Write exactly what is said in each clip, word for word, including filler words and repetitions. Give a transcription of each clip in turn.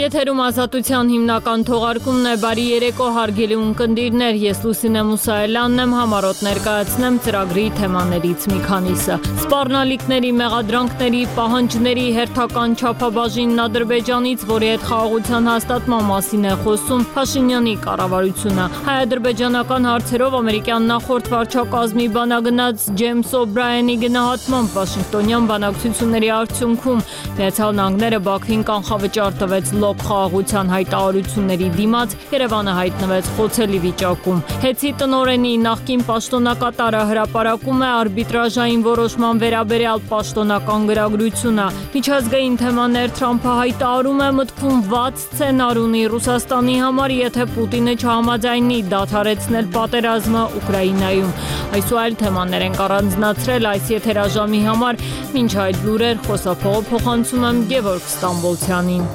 Եթերում ազատության հիմնական թողարկումն է, բարի երեկո հարգելի ունկնդիրներ, ես Լուսինե Մուսայելյանն եմ, համառոտ ներկայացնեմ ծրագրի թեմաներից մի քանիսը։ Սպառնալիքների, մեղադրանքների, պահանջների հերթական չափաբաժինն Ադրբեջանից, որի հետ խաղաղության հաստատման մասին է խոսում Փաշինյանի կառավարությունը։ Հայ-ադրբեջանական հարցերով ամերիկյան նախորդ վարչակազմի բանագնաց Ջեյմս Օբրայենի գնահատմամբ Վաշինգտոնյան բանակցությունների արդյունքում Միացյալ Նահանգները Բաքվին կանխավճար տվեց լոկ խաղաղության հայտարարությունների դիմաց, Երևանը հայտնվեց խոցելի վիճակում։ Հեցի տնօրենի նախկին պաշտոնակատարը հրապարակում է արբիտրաժային որոշման վերաբերյալ պաշտոնական գրագրությունը։ Միջազգային թեմաներ Թրամփը հայտարարում է մտքում վատ սցենար ունի Ռուսաստանի համար, եթե Պուտինը չհամաձայնի դադարեցնել պատերազմը Ուկրաինայում։ Այս ու այլ թեմաներ ենք առանձնացրել այս եթերաժամի համար, մինչ այդ լուրեր խոսափողը փոխանցում եմ Գևորգ Ստամբոլցյանին։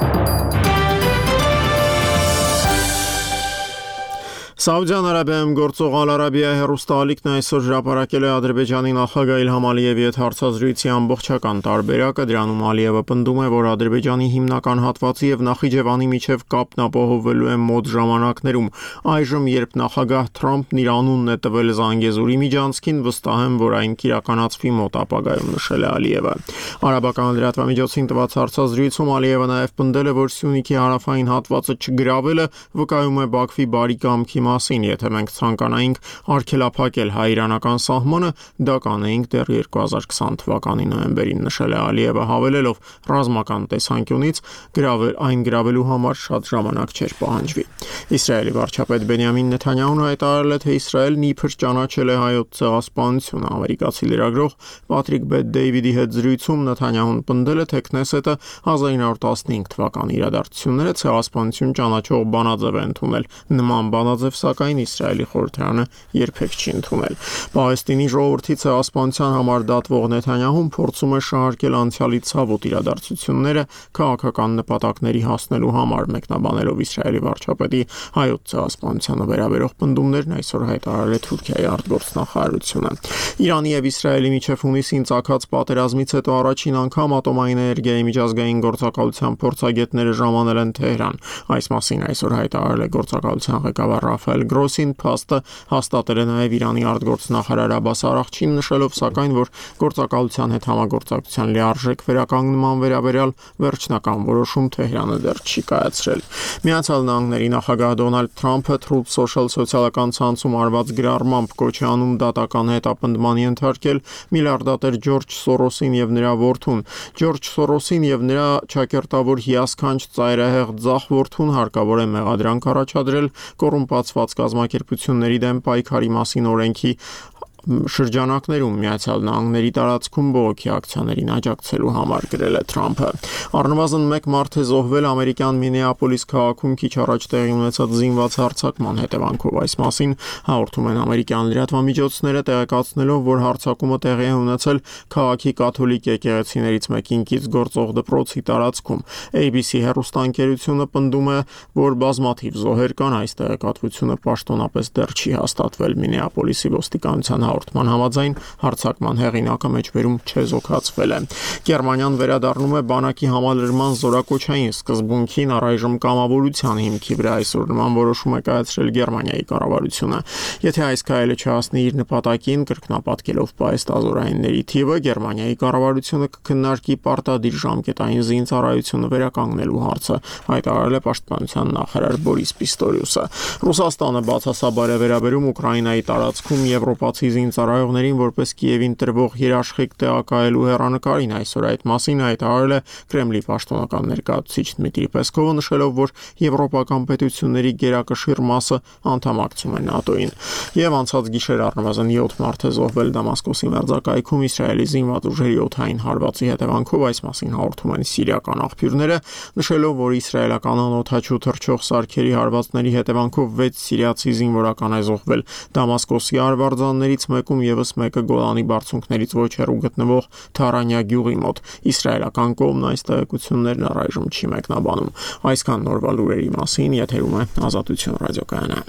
Սաուդյան Արաբիայում գործող Ալ-Արաբիա հեռուստաալիքն այսօր հրապարակել է Ադրբեջանի նախագահ Իլհամ Ալիևի հետ հարցազրույցի ամբողջական տարբերակը, դրանում Ալիևը պնդում է, որ Ադրբեջանի հիմնական հատվածի եւ Նախիջևանի միջև կապն ապահովվելու է մոտ ժամանակներում։ Այժմ, երբ նախագահ Թրամփն իր անունն է տվել Զանգեզուրի միջանցքին, վստահ եմ, որ այն կիրականացվի մոտ ապագայում, նշել է Ալիևը։ Արաբական լրատվամիջոցին տված հարցազրույցում Ալիևը նաեւ պնդել է, որ Սյունիքի հարավային հատվածը չգրավելը վկայում է Բաքվի բարի կամքի մասին, եթե մենք ցանկանայինք արգելափակել հայ-իրանական սահմանը, դա կանեինք դեռ երկու հազար քսան թվականի նոյեմբերին, նշել է Ալիևը, հավելելով ռազմական տեսանկյունից գրավել այն գրավելու համար շատ ժամանակ չէր պահանջվի։ Իսրայելի վարչապետ Բենյամին Նեթանյահուն հայտարարել է, թե Իսրայելն իբր ճանաչել է հայոց ցեղասպանությունը։ Ամերիկացի լրագրող Պատրիկ Bet-David-ի հետ զրույցում Նեթանյահուն պնդել է, թե Քնեսետը հազար ինը հարյուր տասնհինգ թվականի իրադարձությունները ցեղասպանություն ճանաչող բանաձև է ընդունել։ Նման բանաձև սակայն Իսրայելի խորհրդարանը երբեք չի ընդունել։ Պաղեստինի ժողովրդի ցեղասպանության համար դատվող Նեթանյահուն փորձում է շահարկել անցյալի ցավոտ իրադարձությունները քաղաքական նպատակների հասնելու համար, մեկնաբանելով Իսրայելի վարչապետի հայոց ցեղասպանությանը վերաբերող պնդումներն այսօր հայտարարել է Թուրքիայի արտգործնախարարությունը։ Իրանի եւ Իսրայելի միջև հունիսին ծագած պատերազմից հետո առաջին անգամ ատոմային էներգիայի միջազգային գործակալության փորձագետները ժամանել են Թեհրան։ Այս մասին այսօր հայտարարել է գործակալության ղեկավար Ռաֆայել Գրոսին, փաստը հաստատել է նաև Իրանի արտգործնախարար Աբբաս Արաղչին, նշելով սակայն, որ գործակալության հետ համագործակցության լիարժեք վերականգնման վերաբերյալ վերջնական որոշում Թեհրանը դեռ չի կայացրել։ Միացյալ Նահանգների նախագահ Դոնալդ Թրամփը Truth Social սոցիալական ցանցում արված գրառմամբ կոչ է անում դատական հետապնդման ենթարկել միլիարդատեր Ջորջ Սորոսին եւ նրա որդուն։ Ջորջ Սորոսին եւ նրա ճակերտավոր հիասքանչ ծայրահեղ ձախ որդուն հարկավոր է մեղադրանք առաջադրել կոռումպացված կազմակերպությունների դեմ պայքարի մասին օրենքի շրջանակներում Միացյալ Նահանգների տարածքում բողոքի ակցիաներին աջակցելու համար, գրել է Թրամփը։ Առնվազն մեկ մարդ է զոհվել ամերիկյան Մինեապոլիս քաղաքում քիչ առաջ տեղի ունեցած զինված հարձակման հետևանքով։ Այս մասին հաղորդում են ամերիկյան լրատվամիջոցները, տեղեկացնելով, որ հարձակումը տեղի է ունեցել քաղաքի կաթոլիկ եկեղեցիներից մեկինքից գործող դպրոցի տարածքում։ A B C հեռուստաընկերությունը պնդում է, որ բազմաթիվ զոհեր կան, այս տեղեկատվությունը պաշտոնապես դեռ չի հաստատվել։ Մինեապոլիսի ոստիկանության հաղորդման համաձայն հարձակման հեղինակը մեջբերում չեզոքացվել է։ Գերմանիան վերադառնում է բանակի համալրման զորակոչային սկզբունքին, առայժմ կամավորության հիմքի վրա այսօր նման որոշում է կայացրել Գերմանիայի կառավարությունը։ Եթե այս քայլը չհասնի իր նպատակին, կրկնապատկելով պահեստազորայինների թիվը, Գերմանիայի կառավարությունը կքննարկի պարտադիր ժամկետային զինծառայությունը վերականգնելու հարցը, հայտարարել է պաշտպանության նախարար Բորիս Պիստորիուսը։ Ռուսաստանը բացասաբար է վերաբերում Ուկրաինայի տարածքում եվրոպացի զինծառայողներին որպես Կիևին տրվող երաշխիք տեղակայելու հեռանկարին, այսօր այդ մասին հայտարարել է Կրեմլի պաշտոնական ներկայացուցիչ Դմիտրի Պեսկովը, նշելով, որ եվրոպական պետությունների գերակշիռ մասը անդամակցում է ՆԱՏՕ-ին։ Եվ անցած գիշեր առնվազն յոթ մարդ է զոհվել Դամասկոսի մերձակայքում Իսրայելի զինված ուժերի օդային հարվածի հետևանքով, այս մասին հաղորդում են սիրիական աղբյուրները, նշելով, որ իսրայելական անօդաչու թռչող սարքերի հարվածների հետևանքով վեց սիրիացի զինվորական է զոհվել Դամասկոսի արվարձաններից մեկում եւս մեկը Գոլանի բարձունքներից ոչ հեռու գտնվող Թարանյա գյուղի մոտ։ Իսրայելական կողմն այս տեղեկություններն առայժմ չի մեկնաբանում։ Այսքան նորվա լուրերի մասին, եթերում է Ազատություն ռադիոկայանը։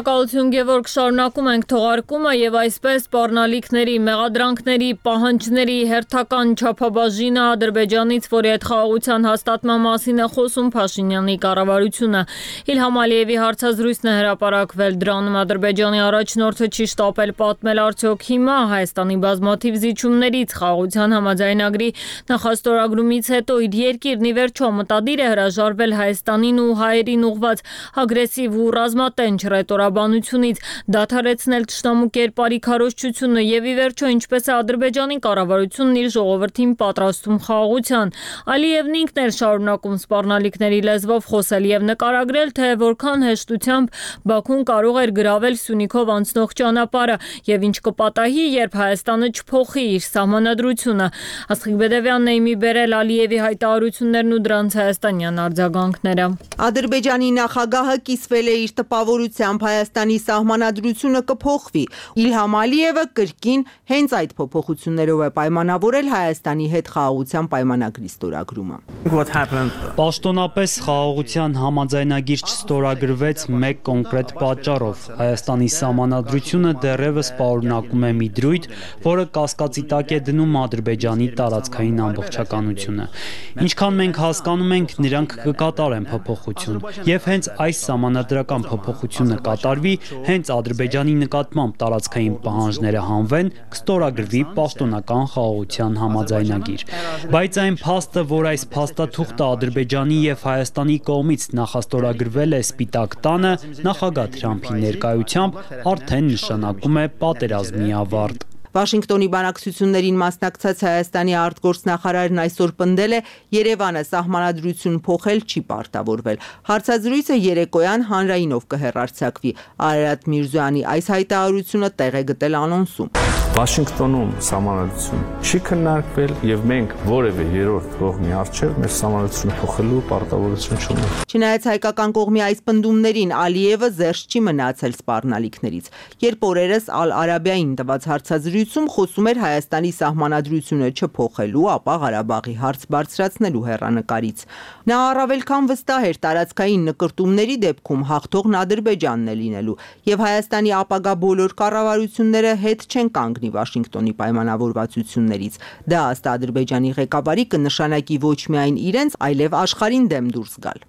Շնորհակալություն Գևորգ, շարունակում ենք թողարկումը եւ այսպես սպառնալիքների, մեղադրանքների, պահանջների հերթական չափաբաժինը Ադրբեջանից, որի հետ խաղաղության հաստատման մասին է խոսում Փաշինյանի կառավարությունը։ Իլհամ Ալիևի հարցազրույցն է հրապարակվել, դրանում Ադրբեջանի առաջնորդը չի շտապել պատմել արդյոք հիմա Հայաստանի բազմաթիվ զիջումներից խաղաղության համաձայնագրի նախաստորագրումից հետո իր երկիրն ի վերջո մտադիր է հրաժարվել Հայաստանին ու հայերին ուղղված ագրեսիվ ու ռազմատենչ ռետորաբանությունից, դադարեցնել թշնամու կերպարի քարոզչությունը եւ ի վերջո ինչպես է Ադրբեջանի կառավարությունն իր ժողովրդին պատրաստում խաղաղության։ Ալիևն ինքն էր շարունակում սպառնալիքների լեզվով խոսել եւ նկարագրել, թե որքան հեշտությամբ Բաքուն կարող էր գրավել Սյունիքով անցնող ճանապարհը եւ ինչ կպատահի, երբ Հայաստանը չփոխի իր սահմանադրությունը։ Աստղիկ Բեդևյանն է իմի բերել Ալիևի հայտարարություններն ու դրանց հայաստանյան արձագանքները։ Ադրբեջանի նախագահը կիսվել է իր տպավորությամբ Հայաստանի սահմանադրությունը կփոխվի։ Իլհամ Ալիևը կրկին հենց այդ փոփոխություններով է պայմանավորել Հայաստանի հետ խաղաղության պայմանագրի ստորագրումը։ Պաշտոնապես խաղաղության համաձայնագիր չստորագրվեց մեկ կոնկրետ պատճառով։ Հայաստանի սահմանադրությունը դեռևս պարունակում է մի դրույթ, որը կասկածի տակ է դնում Ադրբեջանի տարածքային ամբողջականությունը։ Ինչքան մենք հասկանում ենք, նրանք կկատարեն փոփոխություն, եւ հենց այս սահմանադրական փոփոխությունը կատարվի, հենց Ադրբեջանի նկատմամբ տարածքային պահանջները հանվեն, կստորագրվի պաշտոնական խաղաղության համաձայնագիր։ Բայց այն փաստը, որ այս փաստաթուղթը Ադրբեջանի եւ Հայաստանի կողմից նախաստորագրվել է Սպիտակ տանը, նախագահ Թրամփի ներկայությամբ արդեն նշանակում է պատերազմի ավարտ։ Վաշինգտոնի բանակցություններին մասնակցած Հայաստանի արտգործնախարարն այսօր պնդել է Երևանը սահմանադրություն փոխել չի պարտավորվել։ Հարցազրույցը երեկոյան հանրայինով կհեռարձակվի։ Արարատ Միրզոյանի այս հայտարարությունը տեղ է գտել անոնսում։ Վաշինգտոնում սահմանադրություն չի քննարկվել եւ մենք որևէ երրորդ կողմի առջեւ մեր սահմանադրությունը փոխելու պարտավորություն չունենք։ Չնայած հայկական կողմի այս պնդումներին Ալիևը զերծ չի մնացել սպառնալիքներից։ Երբ օրերս Ալ-Արաբիային տված հարցազրույցում խոսում էր Հայաստանի սահմանադրությունը չփոխելու, ապա Ղարաբաղի հարց բարձրացնելու հեռանկարից։ Նա առավել քան վստահ էր տարածքային նկրտումների դեպքում հաղթողն Ադրբեջանն է լինելու եւ Հայաստանի ապագա բոլոր կառավարությունները հետ չեն կանգնի Վաշինգտոնի պայմանավորվածություններից։ Դա ըստ Ադրբեջանի ղեկավարի կնշանակի ոչ միայն իրենց, այլև աշխարհին դեմ դուրս գալ։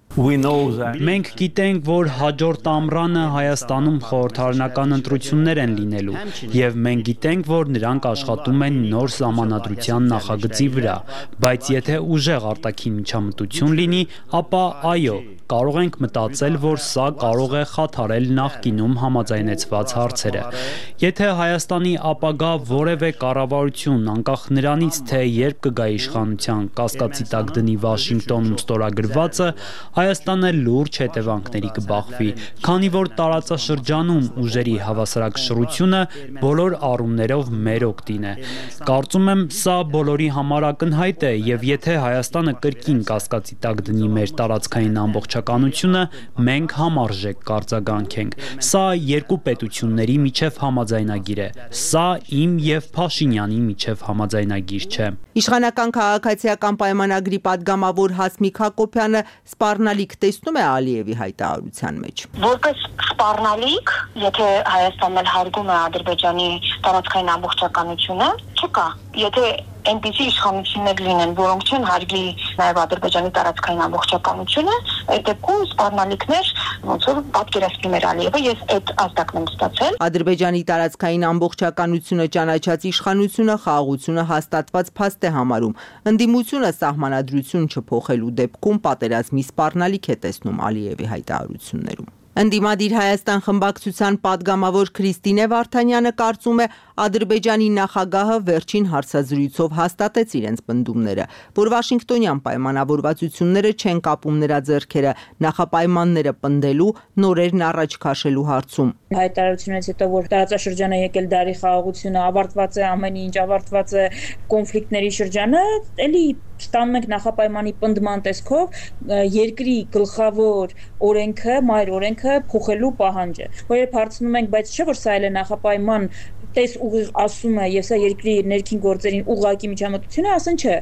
Մենք գիտենք, որ հաջորդ ամռանը Հայաստանում խորհրդարանական ընտրություններ են լինելու, եւ մենք գիտենք, որ նրանք աշխատում են նոր սահմանադրության նախագծի վրա, բայց եթե ուժեղ արտաքին միջամտություն լինի, ապա այո, կարող ենք մտածել, որ սա կարող է խաթարել նախկինում համաձայնեցված հարցերը։ Եթե Հայաստանի ապագա որևէ կառավարություն, անկախ նրանից, թե երբ կգա իշխանության, կասկածի տակ դնի Վաշինգտոնում ստորագրվածը, Հայաստանը լուրջ հետևանքների կբախվի, քանի որ տարածաշրջանում ուժերի հավասարակշռությունը բոլոր առումներով մեր օգտին է։ Կարծում եմ, սա բոլորի համար ակնհայտ է, եւ եթե Հայաստանը կրկին կասկածի տակ դնի մեր տարածքային ամբողջականությունը, մենք համարժեք կարձագանքենք։ Սա երկու պետությունների միջև համաձայնագիր է։ Սա իմ եւ Փաշինյանի միջև համաձայնագիր չէ։ Իշխանական քաղաքացիական պայմանագրի падգամավոր Հասմիկ Հակոբյանը սպառնալիք տեսնում է Ալիևի հայտարարության մեջ։ Որպես սպառնալիք, եթե Հայաստանն էլ հարգում է Ադրբեջանի տարածքային ամբողջականությունը, չկա։ Եթե այնպիսի իշխանություններ լինեն, որոնք չեն հարգի նաև Ադրբեջանի տարածքային ամբողջականությունը, այդ դեպքում սպառնալիքներ ոնց որ պատկերացնում էր Ալիևը, ես այդ ազդակն եմ ստացել։ Ադրբեջանի տարածքային ամբողջականությունը ճանաչած իշխանությունը խաղաղությունը հաստատված փաստ է համարում։ Ընդդիմությունը սահմանադրություն չփոխելու դեպքում պատերազմի սպառնալիք է տեսնում Ալիևի հայտարարություններում։ Ընդդիմադիր Հայաստան խմբակցության падգամավոր Քրիստինե Վարդանյանը կարծում է Ադրբեջանի նախագահը վերջին հարցազրույցով հաստատեց իրենց պնդումները, որ Վաշինգտոնյան պայմանավորվածությունները չեն կապում նրա ձեռքերը նախապայմանները պնդելու, նորերն առաջ քաշելու հարցում։ Հայտարարությունից հետո, որ տարածաշրջանը եկել դարի խաղաղությունը ավարտված է, ամեն ինչ ավարտված է, կոնֆլիկտների շրջանը, էլի ստանում ենք նախապայմանի պնդման տեսքով երկրի գլխավոր օրենքը, մայր օրենքը փոխելու պահանջը։ Որ երբ հարցնում ենք, բայց չէ՞ որ սա էլ է նախապայման, տես ուղիղ ասում է, եւ սա երկրի ներքին գործերին ուղղակի միջամտություն է, ասեն չէ։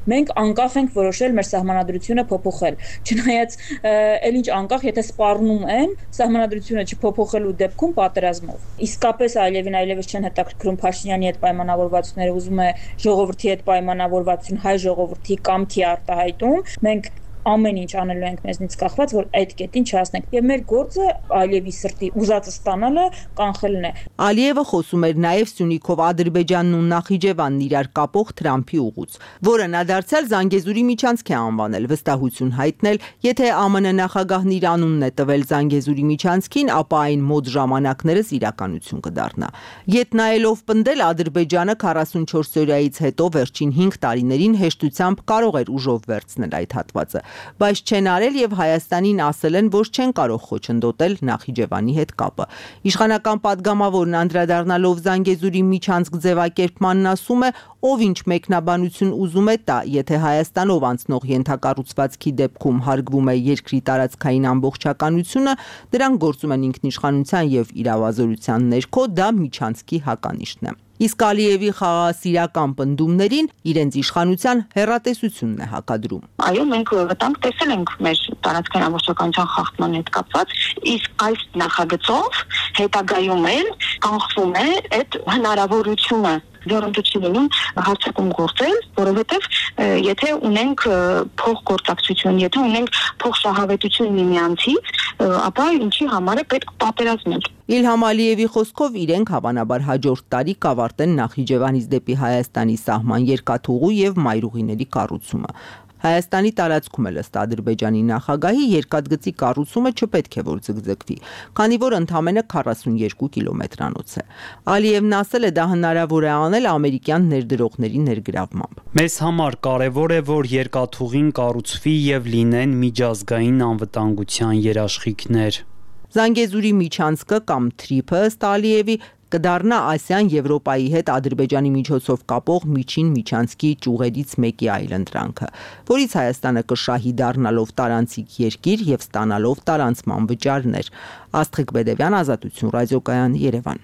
Մենք անկախ ենք որոշել մեր սահմանադրությունը փոփոխել։ Չնայած այլ ինչ անկախ, եթե սպառնում են սահմանադրությունը չփոփոխելու դեպքում պատերազմով։ Իսկապես Ալիևին այլևս չեն հետաքրքրում Փաշինյանի հետ պայմանավորվածությունները, ուզում է ժողովրդի հետ պայմանավորվածություն, հայ ժողովրդի կամքի արտահայտում։ Մենք ամեն ինչ անելու ենք մեզնից կախված, որ այդ կետին չհասնենք։ Եվ մեր գործը Ալիևի սրտի ուզածը ստանալը, կանխելն է։ Ալիևը խոսում էր նաև Սյունիքով Ադրբեջանն ու Նախիջևանն իրար կապող Թրամփի ուղուց, որը նա դարձյալ Զանգեզուրի միջանցք է անվանել, վստահություն հայտնել, եթե ԱՄՆ նախագահն իր անունն է տվել Զանգեզուրի միջանցքին, ապա այն մոտ ժամանակներս իրականություն կդառնա։ Ետ նայելով պնդել Ադրբեջանը քառասունչորս օրյայից հետո վերջին հինգ տարիներին հեշտությամբ կարող էր ուժով վերցնել այդ հատվածը, բայց չեն արել եւ Հայաստանին ասել են, որ չեն կարող խոչընդոտել Նախիջևանի հետ կապը։ Իշխանական падգամավորն անդրադառնալով Զանգեզուրի միջանցք ձևակերպմանն ասում է, ով ինչ մեկնաբանություն ուզում է տա, եթե Հայաստանով անցնող ենթակառուցվածքի դեպքում հարգվում է երկրի տարածքային ամբողջականությունը, դրանք գործում են ինքնիշխանության եւ իրավազորության ներքո, դա միջանցքի հականիշն է։ Իսկ Ալիևի խաղաղասիրական պնդումներին իրենց իշխանության հեռատեսությունն է հակադրում։ Այո, մենք վտանգ տեսել ենք մեր տարածքային ամբողջականության խախտման հետ կապված, իսկ այս նախագծով հետագայում էլ կանխվում է այդ հնարավորությունը որոնց չի լինում հարցակում գործել, որովհետև եթե ունենք փոխգործակցություն, եթե ունենք փոխշահավետություն միմյանցից, ապա ինչի համար է պետք պատերազմել։ Իլհամ Ալիևի խոսքով իրենք հավանաբար հաջորդ տարի կավարտեն Նախիջևանից դեպի Հայաստանի սահման երկաթուղու եւ մայրուղիների կառուցումը։ Հայաստանի տարածքում էլ ըստ Ադրբեջանի նախագահի երկաթգծի կառուցումը չպետք է որ ձգձգվի, քանի որ ընդամենը քառասունյոթ կիլոմետրանոց է։ Ալիևն ասել է, դա հնարավոր է անել ամերիկյան ներդրողների ներգրավմամբ։ Մեզ համար կարևոր է, որ երկաթուղին կառուցվի եւ լինեն միջազգային անվտանգության երաշխիքներ։ Զանգեզուրի միջանցքը կամ թրիփը ըստ Ալիևի կդառնա Ասիան Եվրոպայի հետ Ադրբեջանի միջոցով կապող միջին միջանցքի ճյուղերից մեկի այլընտրանքը, որից Հայաստանը կշահի դառնալով տարանցիկ երկիր եւ ստանալով տարանցման վճարներ։ Աստղիկ Բեդևյան, Ազատություն ռադիոկայան, Երևան։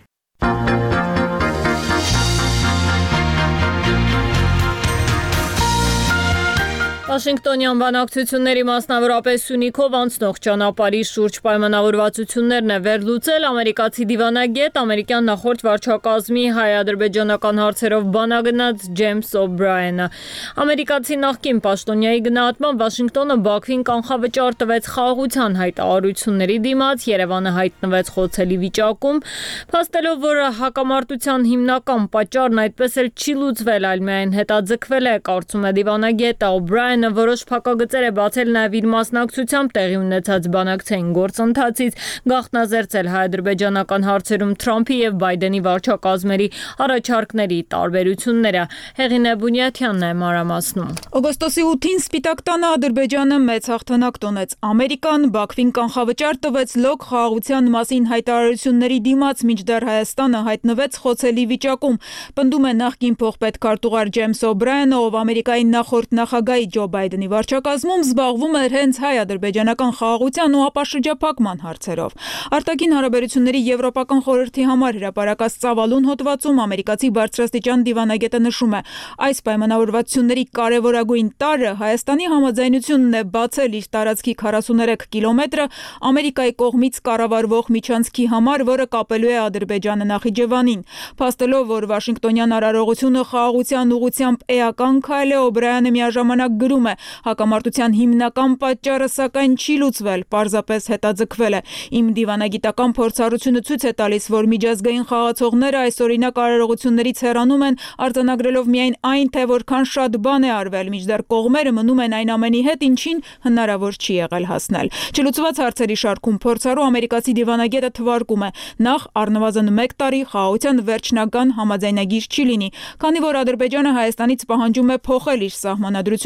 Վաշինգտոնյան բանակցությունների մասնավորապես Սյունիքով անցնող ճանապարհի շուրջ պայմանավորվածություններն է վերլուծել ամերիկացի դիվանագետ, ամերիկյան նախորդ վարչակազմի հայ-ադրբեջանական հարցերով բանագնաց Ջեյմս Օ'Բրայենը։ Ամերիկացի նախկին պաշտոնյայի գնահատմամբ Վաշինգտոնը Բաքվին կանխավճար տվեց խաղաղության հայտարարությունների դիմաց, Երևանը հայտնվեց խոցելի վիճակում, փաստելով, որ հակամարտության հիմնական պատճառն այդպես էլ չի լուծվել, այլ միայն հետաձգվել է, կարծում է դիվանագետը Օ'Բրայենը որոշ փակագծեր է բացել նաև իր մասնակցությամբ տեղի ունեցած բանակցային գործընթացից, գաղտնազերծել հայ-ադրբեջանական հարցերում Թրամփի եւ Բայդենի վարչակազմերի առաջարկների տարբերությունները։ Հեղինե Բունյաթյանն է մանրամասնում։ Օգոստոսի ութին Սպիտակ տանը Ադրբեջանը մեծ հաղթանակ տոնեց։ Ամերիկան Բաքվին կանխավճար տվեց լոկ խաղաղության մասին հայտարարությունների դիմաց, մինչդեռ Հայաստանը հայտնվեց խոցելի վիճակում։ Պնդում է նախկին փոխպետքարտուղար Ջեյմս Օ'Բրայենը, ով Ամերիկայի նախորդ նախագահի Ջո Բայդենի վարչակազմում զբաղվում էր հենց հայ-ադրբեջանական խաղաղության ու ապաշրջափակման հարցերով։ Արտաքին հարաբերությունների Եվրոպական խորհրդի համար հրապարակած ծավալուն հոդվածում ամերիկացի բարձրաստիճան դիվանագետը նշում է. այս պայմանավորվածությունների կարևորագույն տարրը Հայաստանի համաձայնությունն է բացել իր տարածքի քառասուներեք կիլոմետրը Ամերիկայի կողմից կառավարվող միջանցքի համար, որը կապելու է Ադրբեջանը Նախիջևանին։ Փաստելով, որ Վաշինգտոնյան արարողությունը խաղաղության ուղղությամբ էական քայլ է, Օ'Բրայենը միաժամանակ գրում է. հակամարտության հիմնական պատճառը սակայն չի լուծվել, պարզապես հետաձգվել է։ Իմ դիվանագիտական փորձառությունը ցույց է տալիս, որ միջազգային խաղացողները այս օրինակ արարողություններից հեռանում են, արձանագրելով միայն այն, թե որքան շատ բան է արվել, մինչդեռ կողմերը մնում են այն ամենի հետ, ինչին հնարավոր չի եղել հասնել։ Չլուծված հարցերի շարքում փորձառու ամերիկացի դիվանագետը թվարկում է. նախ առնվազն մեկ տարի խաղաղության վերջնական համաձայնագիր չի լինի, քանի որ Ադրբեջանը Հայաստանից պահանջում է փոխել իր սահմանադրությունը, եւ եթե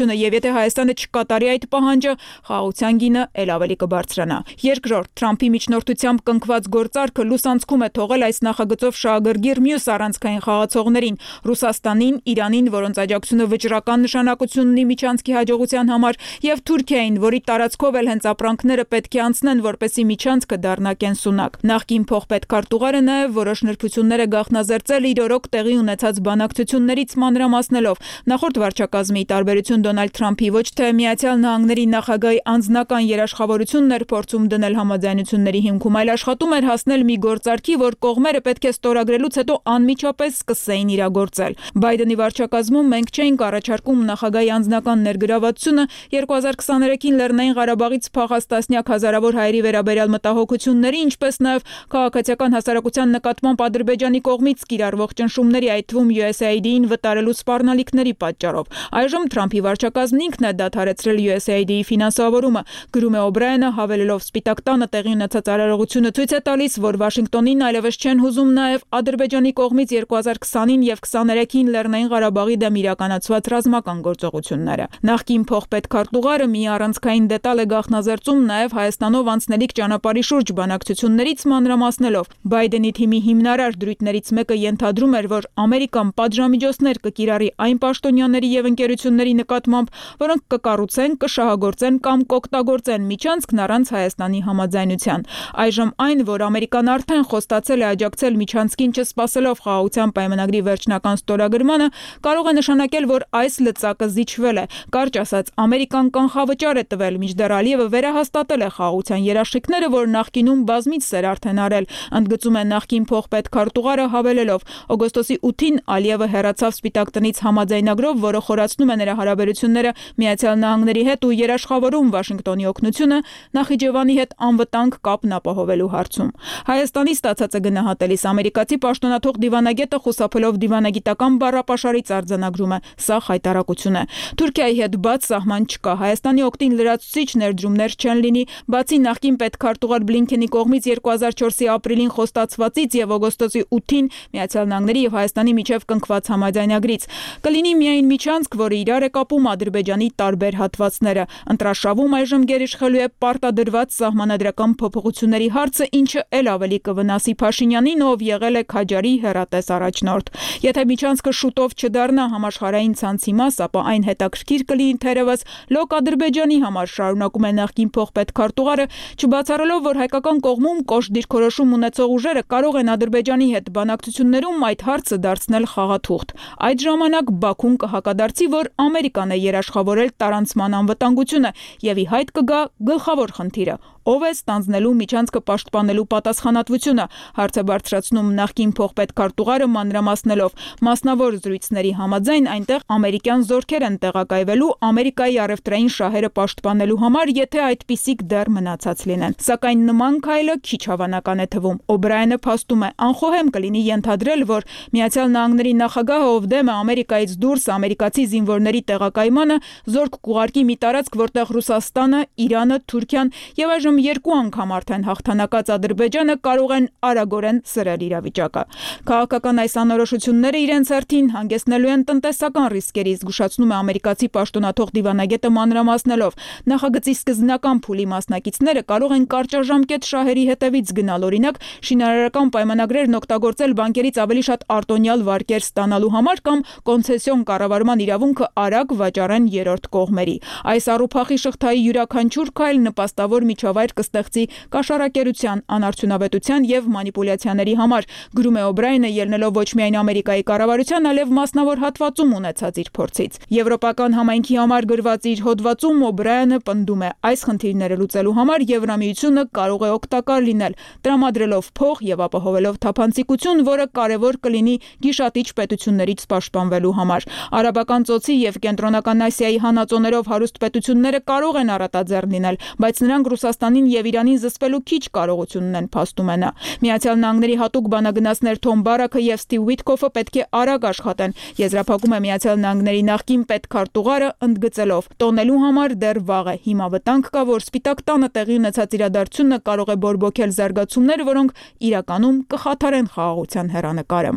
եթե Հայաստանը չկատարի այդ պահանջը, խաղաղության գինը ել ավելի կբարձրանա։ Երկրորդ, Թրամփի միջնորդությամբ կնքված գործարքը լուսանցքում է թողել այս նախագծով շահագրգիռ մյուս առանցքային խաղացողներին՝ Ռուսաստանին, Իրանին, որոնց աջակցությունը վճռական նշանակություն ունի միջանցքի հաջողության համար, եւ Թուրքիային, որի տարածքով էլ հենց ապրանքները պետք է անցնեն, որպեսզի միջանցքը դառնա կենսունակ։ Նախկին փոխպետքարտուղարը նաեւ որոշ նրբություններ է գաղտնազերծել իր օրոք տեղի ունեցած բանակցություններից մանրամասնելով։ Նախորդ վարչակազմի տարբերություն Դոնալդ Թրամփի ոչ թե Միացյալ Նահանգների նախագահի անձնական երաշխավորությունն էր փորձում դնել համաձայնությունների հիմքում, այլ աշխատում էր հասնել մի գործարքի, որ կողմերը պետք է ստորագրելուց հետո անմիջապես սկսեին իրագործել։ Բայդենի վարչակազմում մենք չէինք առաջարկում նախագահի անձնական ներգրավվածությունը երկու հազար քսաներեքին Լեռնային Ղարաբաղից փախած տասնյակ հազարավոր հայերի վերաբերյալ մտահոգությունների, ինչպես նաև քաղաքացիական հասարակության նկատմամբ Ադրբեջանի կողմից կիրառվող ճնշումների, այդ թվում յու էս έι դի-ին վտարելու սպառնալիքների պատճառով։ Այժմ Թրամփի վարչակազմն ինքն է դադարեցրել յու էս έι դի-ի ֆինանսավորումը, գրում է Օբրայենը, հավելելով Սպիտակ տանը տեղի ունեցած արարողությունը ցույց է տալիս, որ Վաշինգտոնին այլևս չեն հուզում նաև Ադրբեջանի կողմից երկու հազար քսանին եւ քսաներեքին Լեռնային Ղարաբաղի դեմ իրականացված ռազմական գործողությունները։ Նախկին փոխպետքարտուղարը մի առանցքային դետալ է գաղտնազերծում նաև Հայաստանով անցնելիք ճանապարհի շուրջ բանակցություններից մանրամասնելով։ Բայդենի թիմի հիմնարար դրույթներից մեկը ենթադրում էր, որ Ամերիկան պատժամիջոցներ կկիրառի այն պաշտոնյաների եւ ընկերությունների նկատմամբ, որոնք կկառուցեն, կշահագործեն կամ կօգտագործեն միջանցքն առանց Հայաստանի համաձայնության։ Այժմ այն, որ Ամերիկան արդեն խոստացել է աջակցել միջանցքին չսպասելով խաղաղության պայմանագրի վերջնական ստորագրմանը, կարող է նշանակել, որ այս լծակը զիջվել է։ Կարճ ասած, Ամերիկան կանխավճար է տվել, մինչդեռ Ալիևը վերահաստատել է խաղաղության երաշխիքները, որ նախկինում բազմիցս էր արդեն արել, ընդգծում է նախկին փոխպետքարտուղարը հավելելով. օգոստոսի ութին Ալիևը հեռացավ Սպիտակ տնից համաձայնագրով, որը խորացնում է նրա հարաբերությունները Միացյալ Նահանգների հետ ու երաշխավորում Վաշինգտոնի օգնությունը Նախիջևանի հետ անվտանգ կապն ապահովելու հարցում։ Հայաստանի ստացածը գնահատելիս ամերիկացի պաշտոնաթող դիվանագետը խուսափելով դիվանագիտական բառապաշարից արձանագրում է. սա խայտարակություն է։ Թուրքիայի հետ բաց սահման չկա, Հայաստանի օգտին լրացուցիչ ներդրումներ չեն լինի, բացի նախկին պետքարտուղար Բլինքենի կողմից երկու հազար չորսի ապրիլին խոստացվածից եւ օգոստոսի ութին Միացյալ Նահանգների եւ Հայաստանի միջև կնքված համաձայնագրից։ Կլինի միայն միջանցք, որը իրար է կապում Ադրբեջանի տարբեր հատվածները։ Ընտրաշավում այժմ գերիշխելու է պարտադրված սահմանադրական փոփոխությունների հարցը, ինչը ել ավելի կվնասի Փաշինյանին, ով եղել է Քաջարի հեռատես առաջնորդ։ Եթե միջանցքը շուտով չդառնա համաշխարհային ցանցի մաս, ապա այն հետաքրքիր կլինի թերևս լոկ Ադրբեջանի համար, շարունակում է նախկին փոխպետքարտուղարը, չբացառելով, որ հայկական կողմում կոշտ դիրքորոշում ունեցող ուժերը կարող են Ադրբեջանի հետ բանակցություններում այդ հարցը դարձնել խաղաթուղթ։ Այդ ժամանակ Բաքուն կհակադարձի, որ Ամերիկան է երաշխավորել տարանցման անվտանգությունը եւ ի հայտ կգա գլխավոր խնդիրը. ով է ստանձնելու միջանցքը պաշտպանելու պատասխանատվությունը, հարց է բարձրացնում նախկին փոխպետքարտուղարը մանրամասնելով. մասնավոր զրույցների համաձայն այնտեղ ամերիկյան զորքեր են տեղակայվելու Ամերիկայի առևտրային շահերը պաշտպանելու համար, եթե այդպիսիք դեռ մնացած լինեն։ Սակայն նման քայլը քիչ հավանական է թվում։ Օբրայենը փաստում է, անխոհեմ կլինի ենթադրել, որ Միացյալ Նահանգների նախագահը, ով դեմ է Ամերիկայից դուրս ամերիկացի զինվորների տեղակայմանը, զորք կուղարկի մի տարածք, որտեղ Ռուսաստանը, Իրանը, Թուրքիան եւ այժմ երկու անգամ արդեն հաղթանակած Ադրբեջանը կարող են արագորեն սրել իրավիճակը։ Քաղաքական այս անորոշությունները իրենց հերթին հանգեցնելու են տնտեսական ռիսկերի, զգուշացնում է ամերիկացի պաշտոնաթող դիվանագետը մանրամասնելով. նախագծի սկզբնական փուլի մասնակիցները կարող են կարճաժամկետ շահերի հետևից գնալ, օրինակ շինարարական պայմանագրերն օգտագործել բանկերից ավելի շատ արտոնյալ վարկեր ստանալու համար կամ կոնցեսիոն կառավարման իրավունքը արագ վաճառեն երրորդ կողմերի։ Այս առուփախի շղթայի յուրաքանչյուր քայլ նպաստավոր միջավայր կստեղծի կաշառակերության, անարդյունավետության եւ մանիպուլյացիաների համար, գրում է Օբրայենը, ելնելով ոչ միայն Ամերիկայի կառավարության, այլև մասնավոր հատվածում ունեցած իր փորձից։ Եվրոպական համայնքի համար գրված իր հոդվածում Օբրայենը պնդում է, այս խնդիրները լուծելու համար Եվրամիությունը կարող է օգտակար լինել, տրամադրելով փող եւ ապահովելով թափանցիկություն, որը կարևոր կլինի գիշատիչ պետություններից պաշտպանվելու համար։ Արաբական ծոցի եւ Կենտրոնական Ասիայի հանածոներով հարուստ պետությունները կարող են առատաձեռն լինել, բայց նրանք Ռուսաստանին եւ Իրանին զսպելու քիչ կարողություն ունեն, փաստում է նա։ Միացյալ Նահանգների հատուկ բանագնացներ Թոմ Բարաքը եւ Ստիվ Ուիտկոֆը պետք է արագ աշխատեն, եզրափակում է Միացյալ Նահանգների նախկին պետքարտուղարը, ընդգծելով. տոնելու համար դեռ վաղ է, հիմա վտանգ կա, որ Սպիտակ տանը տեղի ունեցած իրադարձությունը կարող է բորբոքել զարգացումներ, որոնք իրականում կխաթարեն խաղաղության հեռանկարը։